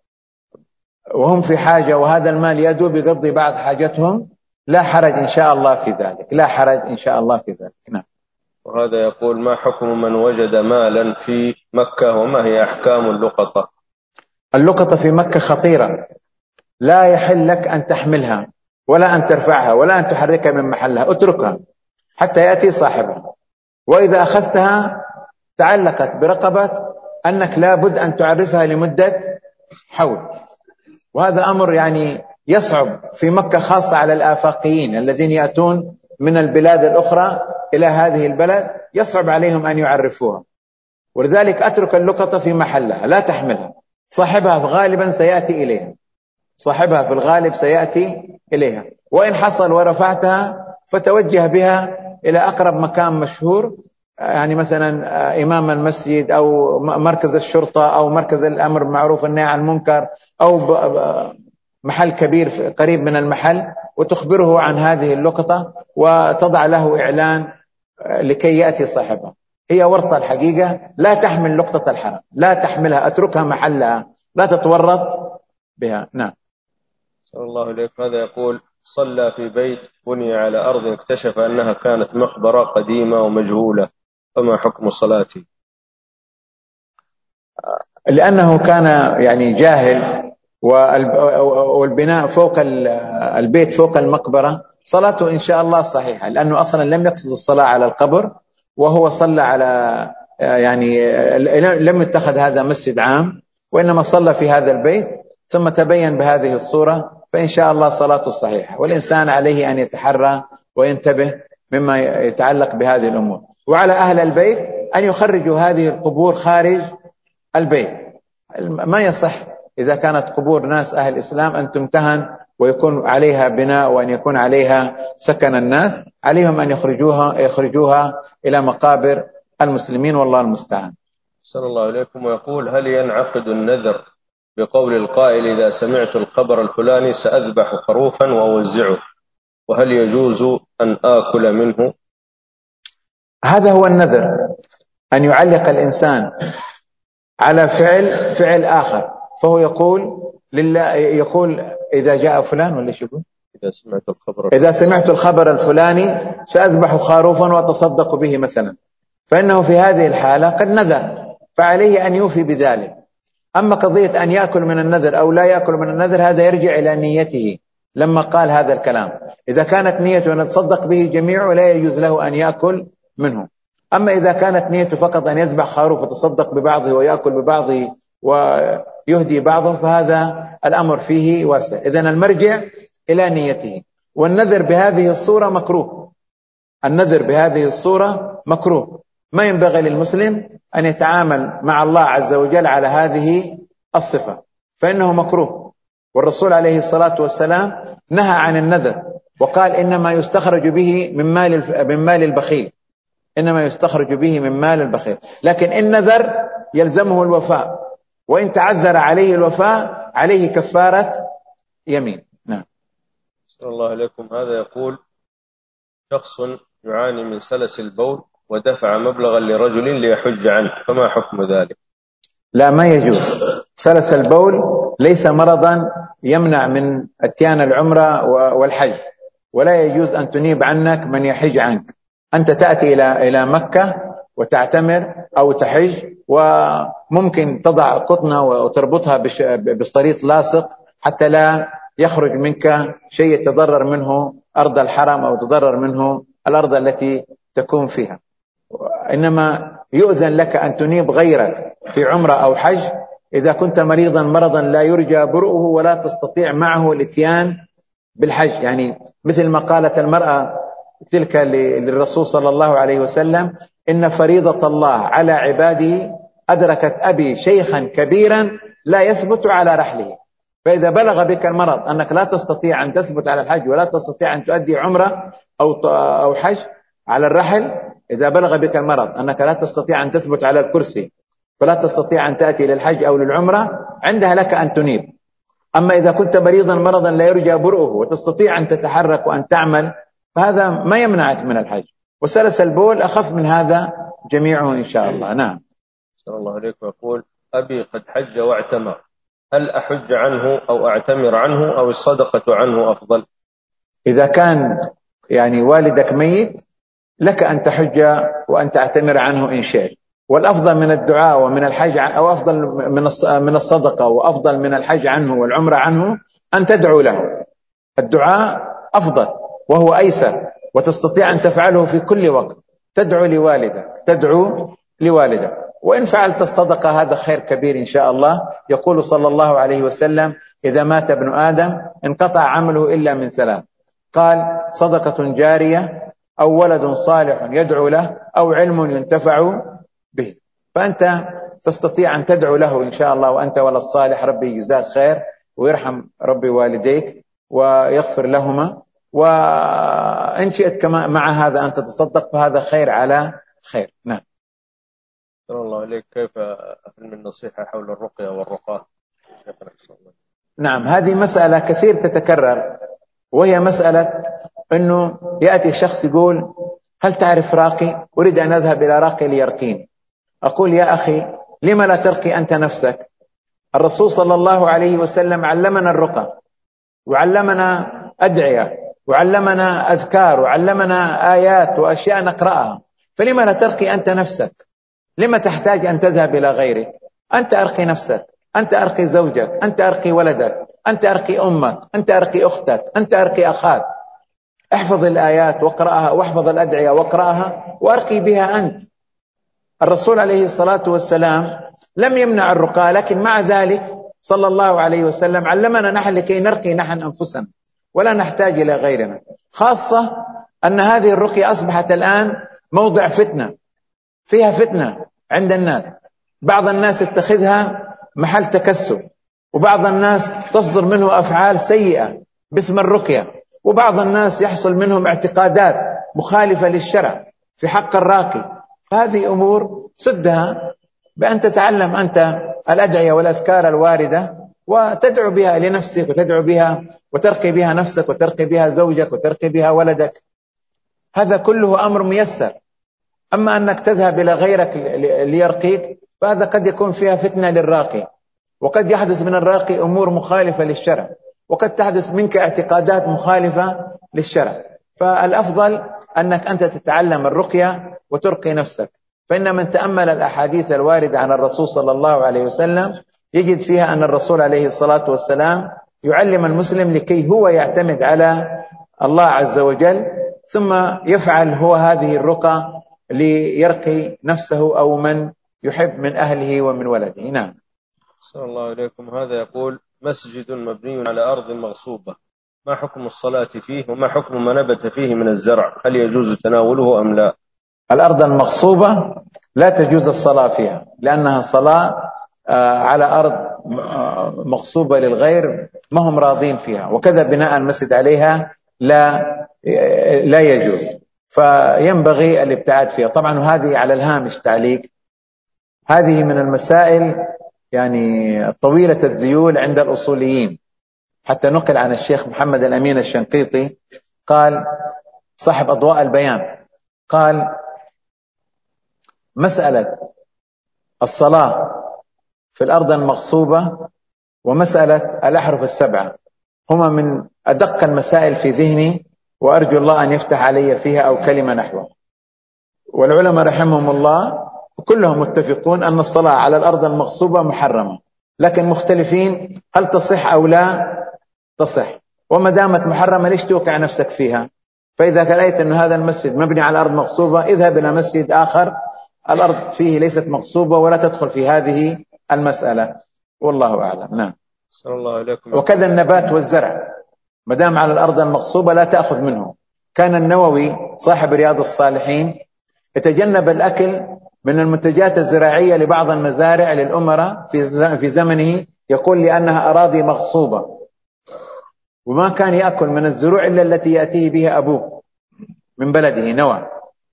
وهم في حاجة وهذا المال يدوب يقضي بعض حاجتهم لا حرج إن شاء الله في ذلك، لا حرج إن شاء الله في ذلك. نعم. وهذا يقول: ما حكم من وجد مالا في مكة وما هي أحكام اللقطة؟ اللقطة في مكة خطيرة، لا يحل لك أن تحملها ولا أن ترفعها ولا أن تحركها من محلها، اتركها حتى يأتي صاحبها، وإذا أخذتها تعلقت برقبة أنك لا بد أن تعرفها لمدة حول، وهذا أمر يعني يصعب في مكة خاصة على الآفاقيين الذين يأتون من البلاد الأخرى إلى هذه البلد، يصعب عليهم أن يعرفوها، ولذلك أترك اللقطة في محلها لا تحملها. صاحبها غالبا سيأتي إليها صاحبها في الغالب سيأتي إليها، وإن حصل ورفعتها فتوجه بها إلى أقرب مكان مشهور يعني مثلا إمام المسجد أو مركز الشرطة أو مركز الأمر بالمعروف والنهي عن المنكر أو محل كبير قريب من المحل، وتخبره عن هذه اللقطة وتضع له إعلان لكي يأتي صاحبها. هي ورطة الحقيقة، لا تحمل لقطة الحرام، لا تحملها، أتركها محلها، لا تتورط بها. نعم. صلى الله عليه. هذا يقول: صلى في بيت بني على أرض اكتشف أنها كانت مقبرة قديمة ومجهولة، فما حكم صلاته؟ لأنه كان يعني جاهل، والبناء فوق البيت فوق المقبرة، صلاته إن شاء الله صحيحة، لأنه أصلا لم يقصد الصلاة على القبر، وهو صلى على يعني لم يتخذ هذا مسجد عام، وإنما صلى في هذا البيت ثم تبين بهذه الصورة، فإن شاء الله صلاته صحيحة. والإنسان عليه أن يتحرى وينتبه مما يتعلق بهذه الأمور، وعلى أهل البيت أن يخرجوا هذه القبور خارج البيت. ما يصح إذا كانت قبور ناس أهل الإسلام أن تمتهن ويكون عليها بناء وأن يكون عليها سكن الناس، عليهم أن يخرجوها يخرجوها إلى مقابر المسلمين، والله المستعان. صلى الله عليكم. ويقول: هل ينعقد النذر بقول القائل إذا سمعت الخبر الفلاني سأذبح خروفا وأوزعه، وهل يجوز أن آكل منه؟ هذا هو النذر، أن يعلق الإنسان على فعل فعل آخر، فهو يقول لله، يقول إذا جاء فلان، ولا يقول إذا سمعت الخبر إذا سمعت الخبر الفلاني سأذبح خروفا وأتصدق به مثلا، فإنه في هذه الحالة قد نذر، فعليه أن يوفي بذلك. أما قضية أن يأكل من النذر أو لا يأكل من النذر، هذا يرجع إلى نيته لما قال هذا الكلام. إذا كانت نيته أن يتصدق به جميعه لا يجوز له أن يأكل منه. أما إذا كانت نيته فقط أن يذبح خروف وتصدق ببعضه ويأكل ببعضه ويهدي بعضه، فهذا الأمر فيه واسع. إذن المرجع إلى نيته. والنذر بهذه الصورة مكروه، النذر بهذه الصورة مكروه. ما ينبغي للمسلم أن يتعامل مع الله عز وجل على هذه الصفة، فإنه مكروه. والرسول عليه الصلاة والسلام نهى عن النذر وقال: إنما يستخرج به من مال من مال البخيل، إنما يستخرج به من مال البخيل. لكن إن نذر يلزمه الوفاء، وإن تعذر عليه الوفاء عليه كفارة يمين. نعم. صلى الله عليكم. هذا يقول: شخص يعاني من سلس البول ودفع مبلغا لرجل ليحج عنه، فما حكم ذلك؟ لا، ما يجوز. سلس البول ليس مرضا يمنع من اتيان العمرة والحج، ولا يجوز أن تنيب عنك من يحج عنك. أنت تأتي إلى إلى مكة وتعتمر أو تحج، وممكن تضع قطنة وتربطها بصريط لاصق حتى لا يخرج منك شيء يتضرر منه أرض الحرم أو تضرر منه الأرض التي تكون فيها. إنما يؤذن لك أن تنيب غيرك في عمرة أو حج إذا كنت مريضا مرضا لا يرجى برؤه ولا تستطيع معه الاتيان بالحج. يعني مثل ما قالت المرأة تلك للرسول صلى الله عليه وسلم: إن فريضة الله على عباده أدركت أبي شيخا كبيرا لا يثبت على رحله. فإذا بلغ بك المرض أنك لا تستطيع أن تثبت على الحج ولا تستطيع أن تؤدي عمرة أو أو حج على الرحل، إذا بلغ بك المرض أنك لا تستطيع أن تثبت على الكرسي فلا تستطيع أن تأتي للحج أو للعمرة، عندها لك أن تنيب. أما إذا كنت مريضا مرضا لا يرجى برؤه وتستطيع أن تتحرك وأن تعمل، فهذا ما يمنعك من الحج. وسلس البول أخف من هذا جميعه إن شاء الله. نعم. صلى الله عليه ويقول: أبي قد حج واعتمر، هل أحج عنه أو أعتمر عنه أو الصدقة عنه أفضل؟ إذا كان يعني والدك ميت لك أن تحج وأن تعتمر عنه إن شئت، والأفضل من الدعاء ومن الحج أو أفضل من الصدقة وأفضل من الحج عنه والعمرة عنه أن تدعو له. الدعاء أفضل وهو أيسر وتستطيع أن تفعله في كل وقت. تدعو لوالدك تدعو لوالدك وإن فعلت الصدقة هذا خير كبير إن شاء الله. يقول صلى الله عليه وسلم: إذا مات ابن آدم انقطع عمله إلا من ثلاث، قال: صدقة جارية أو ولد صالح يدعو له أو علم ينتفع به. فأنت تستطيع أن تدعو له إن شاء الله وأنت ولد صالح، ربي يجزاك خير ويرحم ربي والديك ويغفر لهما. وإن شئت كما مع هذا أن تتصدق فهذا خير على خير. نعم. صلى الله عليك، كيف أفهم النصيحة حول الرقية والرقاة؟ نعم، هذه مسألة كثير تتكرر، وهي مسألة أنه يأتي شخص يقول هل تعرف راقي؟ أريد أن أذهب إلى راقي ليرقيني. أقول يا أخي لم لا ترقي أنت نفسك؟ الرسول صلى الله عليه وسلم علمنا الرقى، وعلمنا أدعية، وعلمنا أذكار، وعلمنا آيات وأشياء نقرأها، فلم لا ترقي أنت نفسك؟ لما تحتاج أن تذهب إلى غيرك؟ أنت أرقي نفسك، أنت أرقي زوجك، أنت أرقي ولدك، أنت أرقي أمك، أنت أرقي أختك، أنت أرقي أخاك. احفظ الآيات واقرأها، واحفظ الأدعية واقرأها، وأرقي بها أنت. الرسول عليه الصلاة والسلام لم يمنع الرقى، لكن مع ذلك صلى الله عليه وسلم علمنا نحن لكي نرقي نحن أنفسنا ولا نحتاج إلى غيرنا، خاصة أن هذه الرقية أصبحت الآن موضع فتنة، فيها فتنة عند الناس. بعض الناس اتخذها محل تكسب، وبعض الناس تصدر منه أفعال سيئة باسم الرقية، وبعض الناس يحصل منهم اعتقادات مخالفة للشرع في حق الراقي. فهذه أمور سدها بأن تتعلم أنت الأدعية والأذكار الواردة وتدعو بها لنفسك، وتدعو بها وترقي بها نفسك، وترقي بها زوجك، وترقي بها ولدك. هذا كله أمر ميسر. أما أنك تذهب إلى غيرك ليرقيك فهذا قد يكون فيها فتنة للراقي، وقد يحدث من الراقي أمور مخالفة للشرع، وقد تحدث منك اعتقادات مخالفة للشرع. فالأفضل أنك أنت تتعلم الرقية وترقي نفسك، فإن من تأمل الأحاديث الواردة عن الرسول صلى الله عليه وسلم يجد فيها أن الرسول عليه الصلاة والسلام يعلم المسلم لكي هو يعتمد على الله عز وجل، ثم يفعل هو هذه الرقى ليرقي نفسه أو من يحب من أهله ومن ولده. نعم. صلى الله عليكم. هذا يقول مسجد مبني على أرض مغصوبة، ما حكم الصلاة فيه، وما حكم ما نبت فيه من الزرع؟ هل يجوز تناوله أم لا؟ الأرض المغصوبة لا تجوز الصلاة فيها، لأنها صلاة على أرض مغصوبة للغير ما هم راضين فيها، وكذا بناء المسجد عليها لا لا يجوز، فينبغي الابتعاد فيها. طبعا هذه على الهامش تعليق، هذه من المسائل يعني طويلة الذيول عند الأصوليين، حتى نقل عن الشيخ محمد الأمين الشنقيطي قال صاحب أضواء البيان، قال مسألة الصلاة في الأرض المغصوبة ومسألة الأحرف السبعة هما من أدق المسائل في ذهني، وأرجو الله أن يفتح علي فيها أو كلمة نحوه. والعلماء رحمهم الله كلهم متفقون أن الصلاة على الأرض المغصوبة محرمة، لكن مختلفين هل تصح أو لا تصح. وما دامت محرمة ليش توقع نفسك فيها؟ فإذا رأيت أن هذا المسجد مبني على أرض مغصوبة اذهب إلى مسجد آخر الأرض فيه ليست مغصوبة ولا تدخل في هذه المسألة، والله أعلم. نعم. صلى الله عليكم. وكذا النبات والزرع ما دام على الأرض المغصوبة لا تأخذ منه. كان النووي صاحب رياض الصالحين يتجنب الأكل من المنتجات الزراعية لبعض المزارع للأمراء في زمنه، يقول لأنها أراضي مغصوبة، وما كان يأكل من الزروع إلا التي يأتيه بها أبوه من بلده نوى.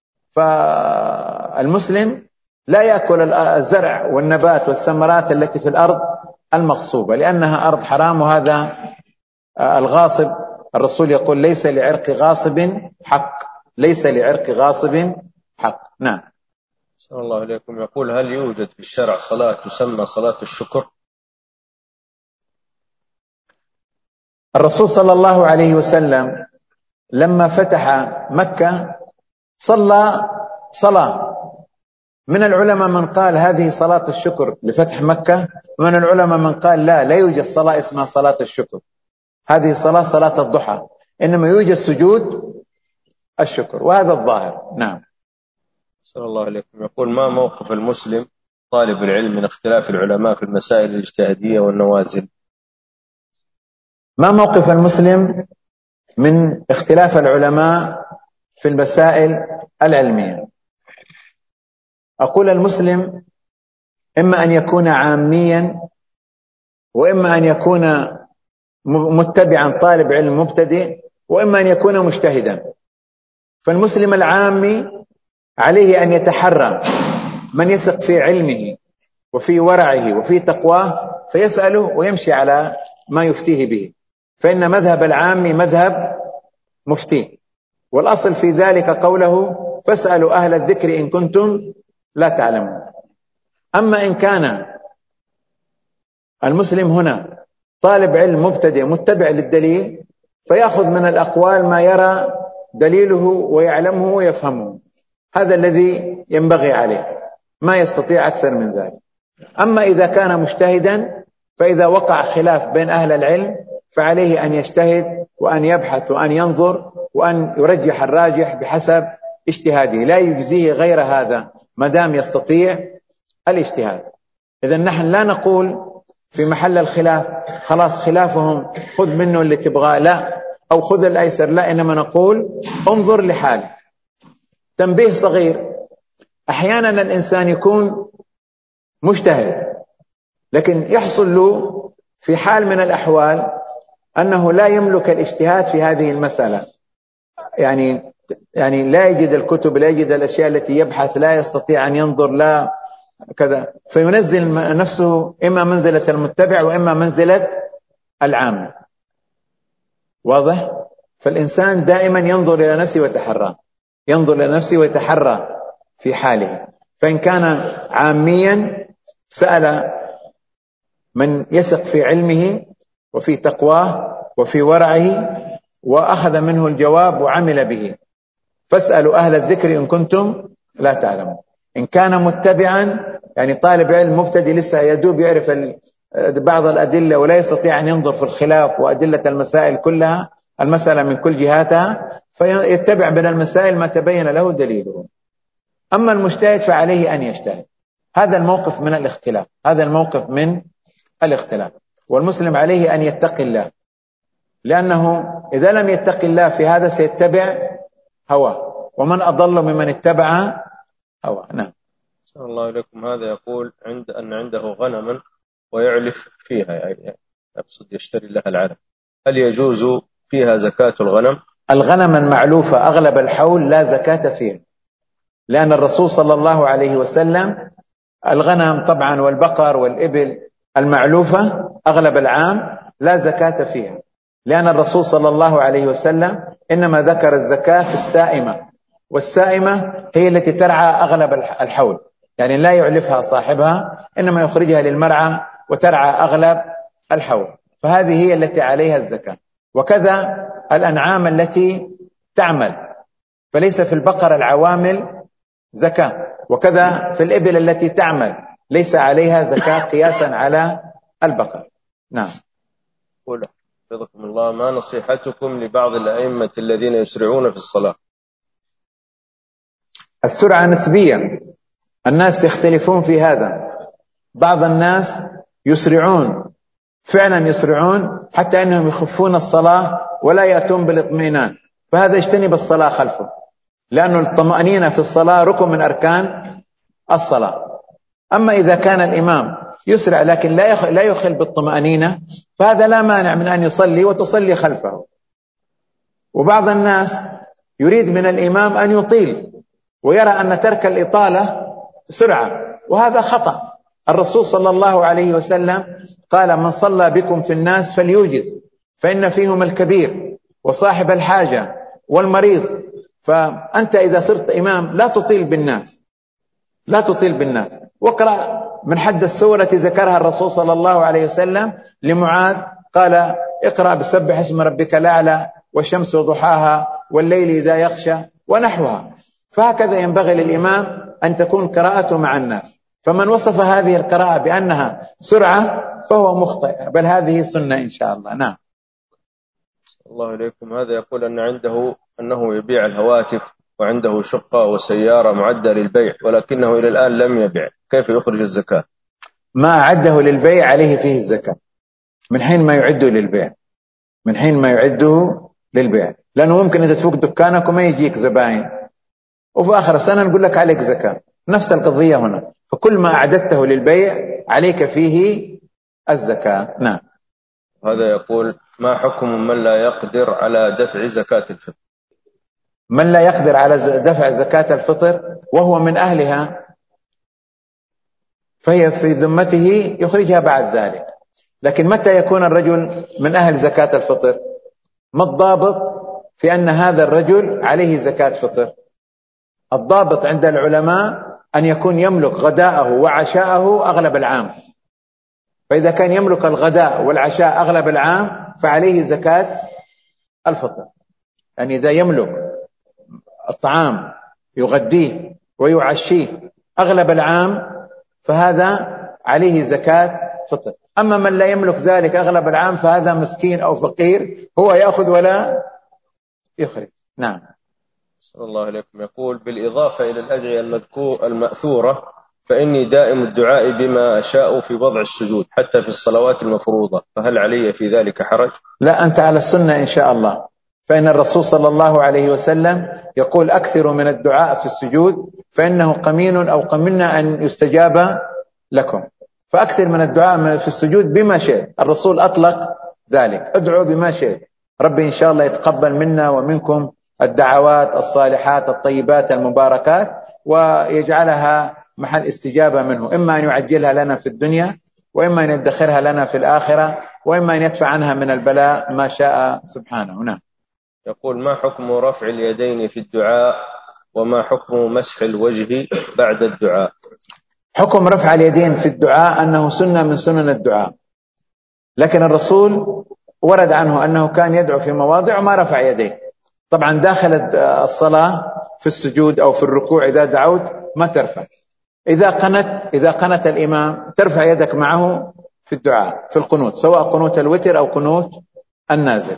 فالمسلم لا يأكل الزرع والنبات والثمرات التي في الأرض المغصوبة لأنها أرض حرام، وهذا الغاصب الرسول يقول ليس لعرق غاصب حق، ليس لعرق غاصب حق. نعم. صلى الله عليكم. يقول هل يوجد في الشرع صلاة تسمى صلاة الشكر؟ الرسول صلى الله عليه وسلم لما فتح مكة صلى صلاة، من العلماء من قال هذه صلاة الشكر لفتح مكة، ومن العلماء من قال لا لا يوجد صلاة اسمها صلاة الشكر، هذه صلاة صلاة الضحى، إنما يوجد سجود الشكر، وهذا الظاهر. نعم. صلى الله عليكم. يقول ما موقف المسلم طالب العلم من اختلاف العلماء في المسائل الاجتهادية والنوازل؟ ما موقف المسلم من اختلاف العلماء في المسائل العلمية؟ أقول المسلم إما أن يكون عاميا، وإما أن يكون متبعا طالب علم مبتدئ، وإما أن يكون مجتهدا. فالمسلم العامي عليه أن يتحرى من يثق في علمه وفي ورعه وفي تقواه فيسأله ويمشي على ما يفتيه به، فإن مذهب العام مذهب مفتيه، والأصل في ذلك قوله فاسألوا أهل الذكر إن كنتم لا تعلمون. أما إن كان المسلم هنا طالب علم مبتدئ متبع للدليل فيأخذ من الأقوال ما يرى دليله ويعلمه ويفهمه، هذا الذي ينبغي عليه، ما يستطيع أكثر من ذلك. أما إذا كان مجتهدا فإذا وقع خلاف بين أهل العلم فعليه أن يجتهد وأن يبحث وأن ينظر وأن يرجح الراجح بحسب اجتهاده، لا يجزيه غير هذا ما دام يستطيع الاجتهاد. إذن نحن لا نقول في محل الخلاف خلاص خلافهم خذ منه اللي تبغاه، لا، أو خذ الأيسر، لا، إنما نقول انظر لحالك. تنبيه صغير: أحيانا الإنسان يكون مجتهد لكن يحصل له في حال من الأحوال أنه لا يملك الاجتهاد في هذه المسألة، يعني يعني لا يجد الكتب، لا يجد الأشياء التي يبحث، لا يستطيع أن ينظر، لا كذا، فينزل نفسه إما منزلة المتبع وإما منزلة العام. واضح؟ فالإنسان دائما ينظر إلى نفسه ويتحرى، ينظر إلى نفسه ويتحرى في حاله. فإن كان عاميا سأل من يثق في علمه وفي تقواه وفي ورعه وأخذ منه الجواب وعمل به. فاسألوا أهل الذكر إن كنتم لا تعلمون. إن كان متبعا يعني طالب علم مبتدئ لسه يدوب يعرف بعض الأدلة ولا يستطيع أن ينظر في الخلاف وأدلة المسائل كلها، المسألة من كل جهاتها، فيتبع من المسائل ما تبين له دليله. أما المجتهد فعليه أن يجتهد. هذا الموقف من الاختلاف، هذا الموقف من الاختلاف. والمسلم عليه أن يتقي الله، لأنه إذا لم يتقي الله في هذا سيتبع هواه، ومن أضل ممن اتبع هواه. نعم. صلى الله عليكم. هذا يقول عند أن عنده غنما ويعلف فيها، يعني يقصد يشتري لها العلف، هل يجوز فيها زكاة الغنم؟ الغنم المعلوفة أغلب الحول لا زكاة فيها، لأن الرسول صلى الله عليه وسلم الغنم طبعا والبقر والإبل المعلوفة أغلب العام لا زكاة فيها، لأن الرسول صلى الله عليه وسلم إنما ذكر الزكاة في السائمة، والسائمة هي التي ترعى أغلب الحول، يعني لا يعلفها صاحبها إنما يخرجها للمرعى وترعى أغلب الحول، فهذه هي التي عليها الزكاة. وكذا الأنعام التي تعمل، فليس في البقر العوامل زكاة، وكذا في الإبل التي تعمل ليس عليها زكاة قياسا على البقر. نعم. قل حفظكم الله، ما نصيحتكم لبعض الأئمة الذين يسرعون في الصلاة؟ السرعة نسبية، الناس يختلفون في هذا. بعض الناس يسرعون فعلا، يسرعون حتى أنهم يخفون الصلاة ولا يأتون بالاطمئنان، فهذا يجتنب الصلاة خلفه، لأن الطمأنينة في الصلاة ركن من أركان الصلاة. أما إذا كان الإمام يسرع لكن لا يخل بالطمأنينة فهذا لا مانع من أن يصلي وتصلي خلفه. وبعض الناس يريد من الإمام أن يطيل ويرى أن ترك الإطالة سرعة، وهذا خطأ. الرسول صلى الله عليه وسلم قال من صلى بكم في الناس فليوجز، فإن فيهم الكبير وصاحب الحاجة والمريض. فأنت إذا صرت إمام لا تطيل بالناس، لا تطيل بالناس. واقرأ من حد السورة التي ذكرها الرسول صلى الله عليه وسلم لمعاذ، قال اقرأ بسبح اسم ربك الأعلى والشمس وضحاها والليل إذا يغشى ونحوها. فهكذا ينبغي للإمام أن تكون قراءته مع الناس. فمن وصف هذه القراءة بأنها سرعة فهو مخطئ، بل هذه سنة إن شاء الله. نعم. الله عليكم. هذا يقول أن عنده أنه يبيع الهواتف وعنده شقة وسيارة معدة للبيع ولكنه إلى الآن لم يبيع، كيف يخرج الزكاة؟ ما أعده للبيع عليه فيه الزكاة من حين ما يعده للبيع، من حين ما يعده للبيع، لأنه ممكن أنت تفوق دكانك وما يجيك زباين وفي آخر السنة نقول لك عليك زكاة. نفس القضية هنا، فكل ما أعددته للبيع عليك فيه الزكاة. نعم. هذا يقول ما حكم من لا يقدر على دفع زكاة الفطر؟ من لا يقدر على دفع زكاة الفطر وهو من أهلها فهي في ذمته يخرجها بعد ذلك. لكن متى يكون الرجل من أهل زكاة الفطر؟ ما الضابط في أن هذا الرجل عليه زكاة فطر؟ الضابط عند العلماء أن يكون يملك غداءه وعشاءه أغلب العام، فإذا كان يملك الغداء والعشاء أغلب العام فعليه زكاة الفطر. يعني إذا يملك الطعام يغديه ويعشيه أغلب العام فهذا عليه زكاة فطر. أما من لا يملك ذلك أغلب العام فهذا مسكين أو فقير، هو يأخذ ولا يخرج. نعم. صلى الله عليكم. يقول: بالإضافة إلى الأدعية المذكور المأثورة فإني دائم الدعاء بما أشاء في وضع السجود حتى في الصلوات المفروضة، فهل علي في ذلك حرج؟ لا، أنت على السنة إن شاء الله، فإن الرسول صلى الله عليه وسلم يقول: أكثروا من الدعاء في السجود فإنه قمين أو قمنا أن يستجاب لكم. فأكثر من الدعاء في السجود بما شئت، الرسول أطلق ذلك: ادعوا بما شئت. ربي إن شاء الله يتقبل منا ومنكم الدعوات الصالحات الطيبات المباركات ويجعلها محل استجابة منه، إما أن يعجلها لنا في الدنيا وإما أن يدخرها لنا في الآخرة وإما أن يدفع عنها من البلاء ما شاء سبحانه. نعم. يقول: ما حكم رفع اليدين في الدعاء وما حكم مسح الوجه بعد الدعاء؟ حكم رفع اليدين في الدعاء أنه سنة من سنن الدعاء، لكن الرسول ورد عنه أنه كان يدعو في مواضع وما رفع يديه. طبعا داخل الصلاة في السجود أو في الركوع إذا دعوت ما ترفع. إذا قنت إذا قنت الإمام ترفع يدك معه في الدعاء في القنوت، سواء قنوت الوتر أو قنوت النازل.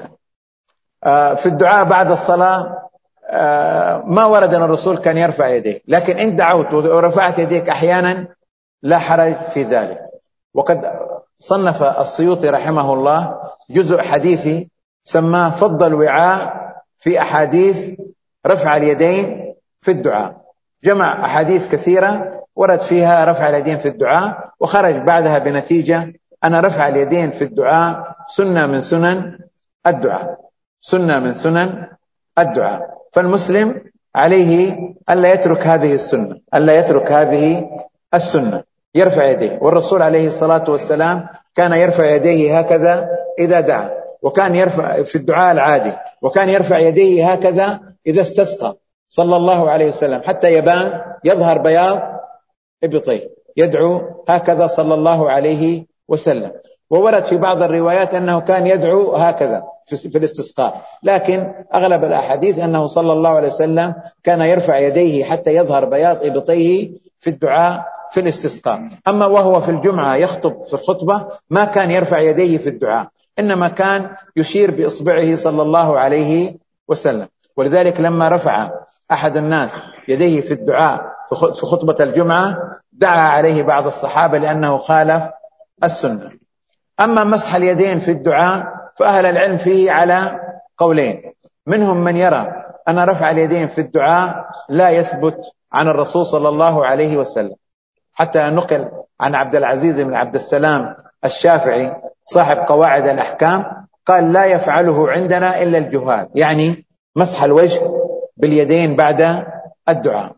في الدعاء بعد الصلاة ما ورد أن الرسول كان يرفع يديه، لكن إن دعوت ورفعت يديك أحيانا لا حرج في ذلك. وقد صنف السيوطي رحمه الله جزء حديثي سماه فضل الوعاء في أحاديث رفع اليدين في الدعاء، جمع أحاديث كثيرة ورد فيها رفع اليدين في الدعاء، وخرج بعدها بنتيجة أن رفع اليدين في الدعاء سنة من سنن الدعاء، سنة من سنن الدعاء. فالمسلم عليه ألا يترك هذه السنة، ألا يترك هذه السنة، يرفع يديه. والرسول عليه الصلاة والسلام كان يرفع يديه هكذا إذا دعا، وكان يرفع في الدعاء العادي، وكان يرفع يديه هكذا إذا استسقى صلى الله عليه وسلم حتى يبان يظهر بياض إبطيه، يدعو هكذا صلى الله عليه وسلم. وورد في بعض الروايات أنه كان يدعو هكذا في الاستسقاء، لكن أغلب الأحاديث أنه صلى الله عليه وسلم كان يرفع يديه حتى يظهر بياض إبطيه في الدعاء في الاستسقاء. أما وهو في الجمعة يخطب في الخطبة ما كان يرفع يديه في الدعاء، إنما كان يشير بإصبعه صلى الله عليه وسلم. ولذلك لما رفع أحد الناس يديه في الدعاء في خطبة الجمعة دعا عليه بعض الصحابة لأنه خالف السنة. أما مسح اليدين في الدعاء فأهل العلم فيه على قولين، منهم من يرى أن رفع اليدين في الدعاء لا يثبت عن الرسول صلى الله عليه وسلم، حتى نقل عن عبد العزيز بن عبد السلام الشافعي صاحب قواعد الأحكام قال: لا يفعله عندنا إلا الجهال، يعني مسح الوجه باليدين بعد الدعاء.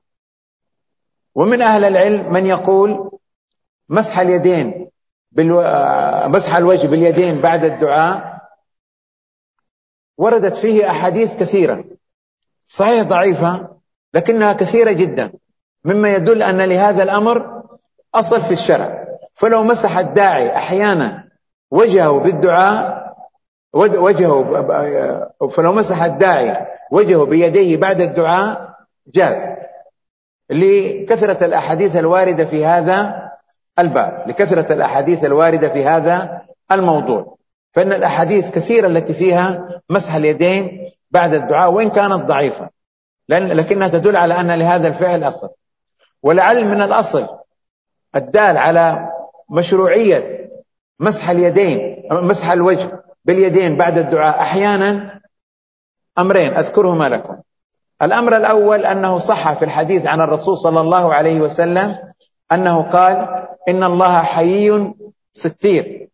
ومن أهل العلم من يقول مسح اليدين بالو... مسح الوجه باليدين بعد الدعاء وردت فيه أحاديث كثيرة، صحيح ضعيفة لكنها كثيرة جدا، مما يدل أن لهذا الأمر أصل في الشرع. فلو مسح الداعي أحيانا وجهه بالدعاء وجهه فلو مسح الداعي وجهه بيديه بعد الدعاء جاز، لكثرة الأحاديث الواردة في هذا الباب، لكثرة الأحاديث الواردة في هذا الموضوع. فإن الأحاديث كثيرة التي فيها مسح اليدين بعد الدعاء وإن كانت ضعيفة، لكنها تدل على أن لهذا الفعل أصل. ولعل من الأصل الدال على مشروعية مسح اليدين مسح الوجه باليدين بعد الدعاء أحيانا أمرين أذكرهما لكم. الأمر الأول أنه صح في الحديث عن الرسول صلى الله عليه وسلم أنه قال: إن الله حيي ستير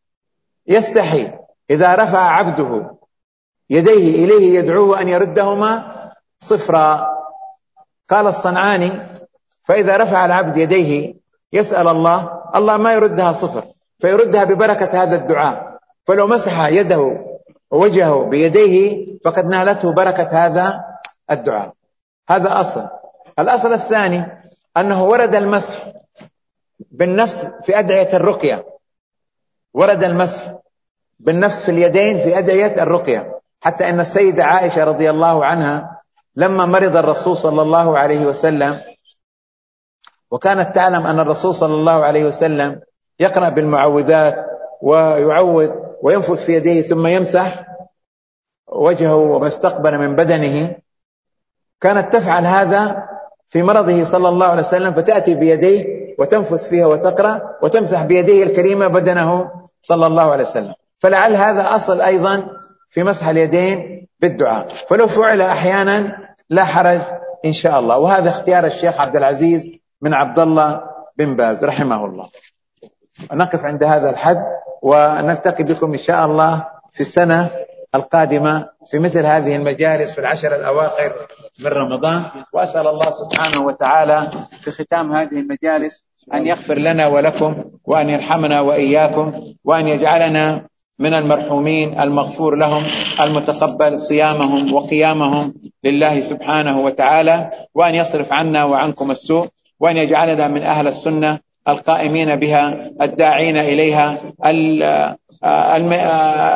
يستحي إذا رفع عبده يديه إليه يدعوه أن يردهما صفرا. قال الصنعاني: فإذا رفع العبد يديه يسأل الله، الله ما يردها صفر، فيردها ببركة هذا الدعاء. فلو مسح يده ووجهه بيديه فقد نالته بركة هذا الدعاء. هذا أصل. الأصل الثاني أنه ورد المسح بالنفس في أدعية الرقية، ورد المسح بالنفس في اليدين في أدعية الرقية، حتى أن السيدة عائشة رضي الله عنها لما مرض الرسول صلى الله عليه وسلم، وكانت تعلم أن الرسول صلى الله عليه وسلم يقرأ بالمعوذات ويعوذ وينفث في يديه ثم يمسح وجهه وما استقبل من بدنه، كانت تفعل هذا في مرضه صلى الله عليه وسلم، فتأتي بيديه وتنفث فيها وتقرأ وتمسح بيديه الكريمة بدنه صلى الله عليه وسلم. فلعل هذا أصل أيضا في مسح اليدين بالدعاء، فلو فعل أحيانا لا حرج إن شاء الله. وهذا اختيار الشيخ عبد العزيز من عبد الله بن باز رحمه الله. نقف عند هذا الحد، ونلتقي بكم إن شاء الله في السنة القادمة في مثل هذه المجالس في العشر الأواخر من رمضان. وأسأل الله سبحانه وتعالى في ختام هذه المجالس أن يغفر لنا ولكم، وأن يرحمنا وإياكم، وأن يجعلنا من المرحومين المغفور لهم المتقبل صيامهم وقيامهم لله سبحانه وتعالى، وأن يصرف عنا وعنكم السوء، وأن يجعلنا من أهل السنة القائمين بها الداعين إليها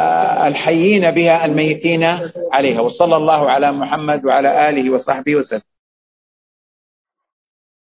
الحيين بها الميتين عليها. وصلى الله على محمد وعلى آله وصحبه وسلم.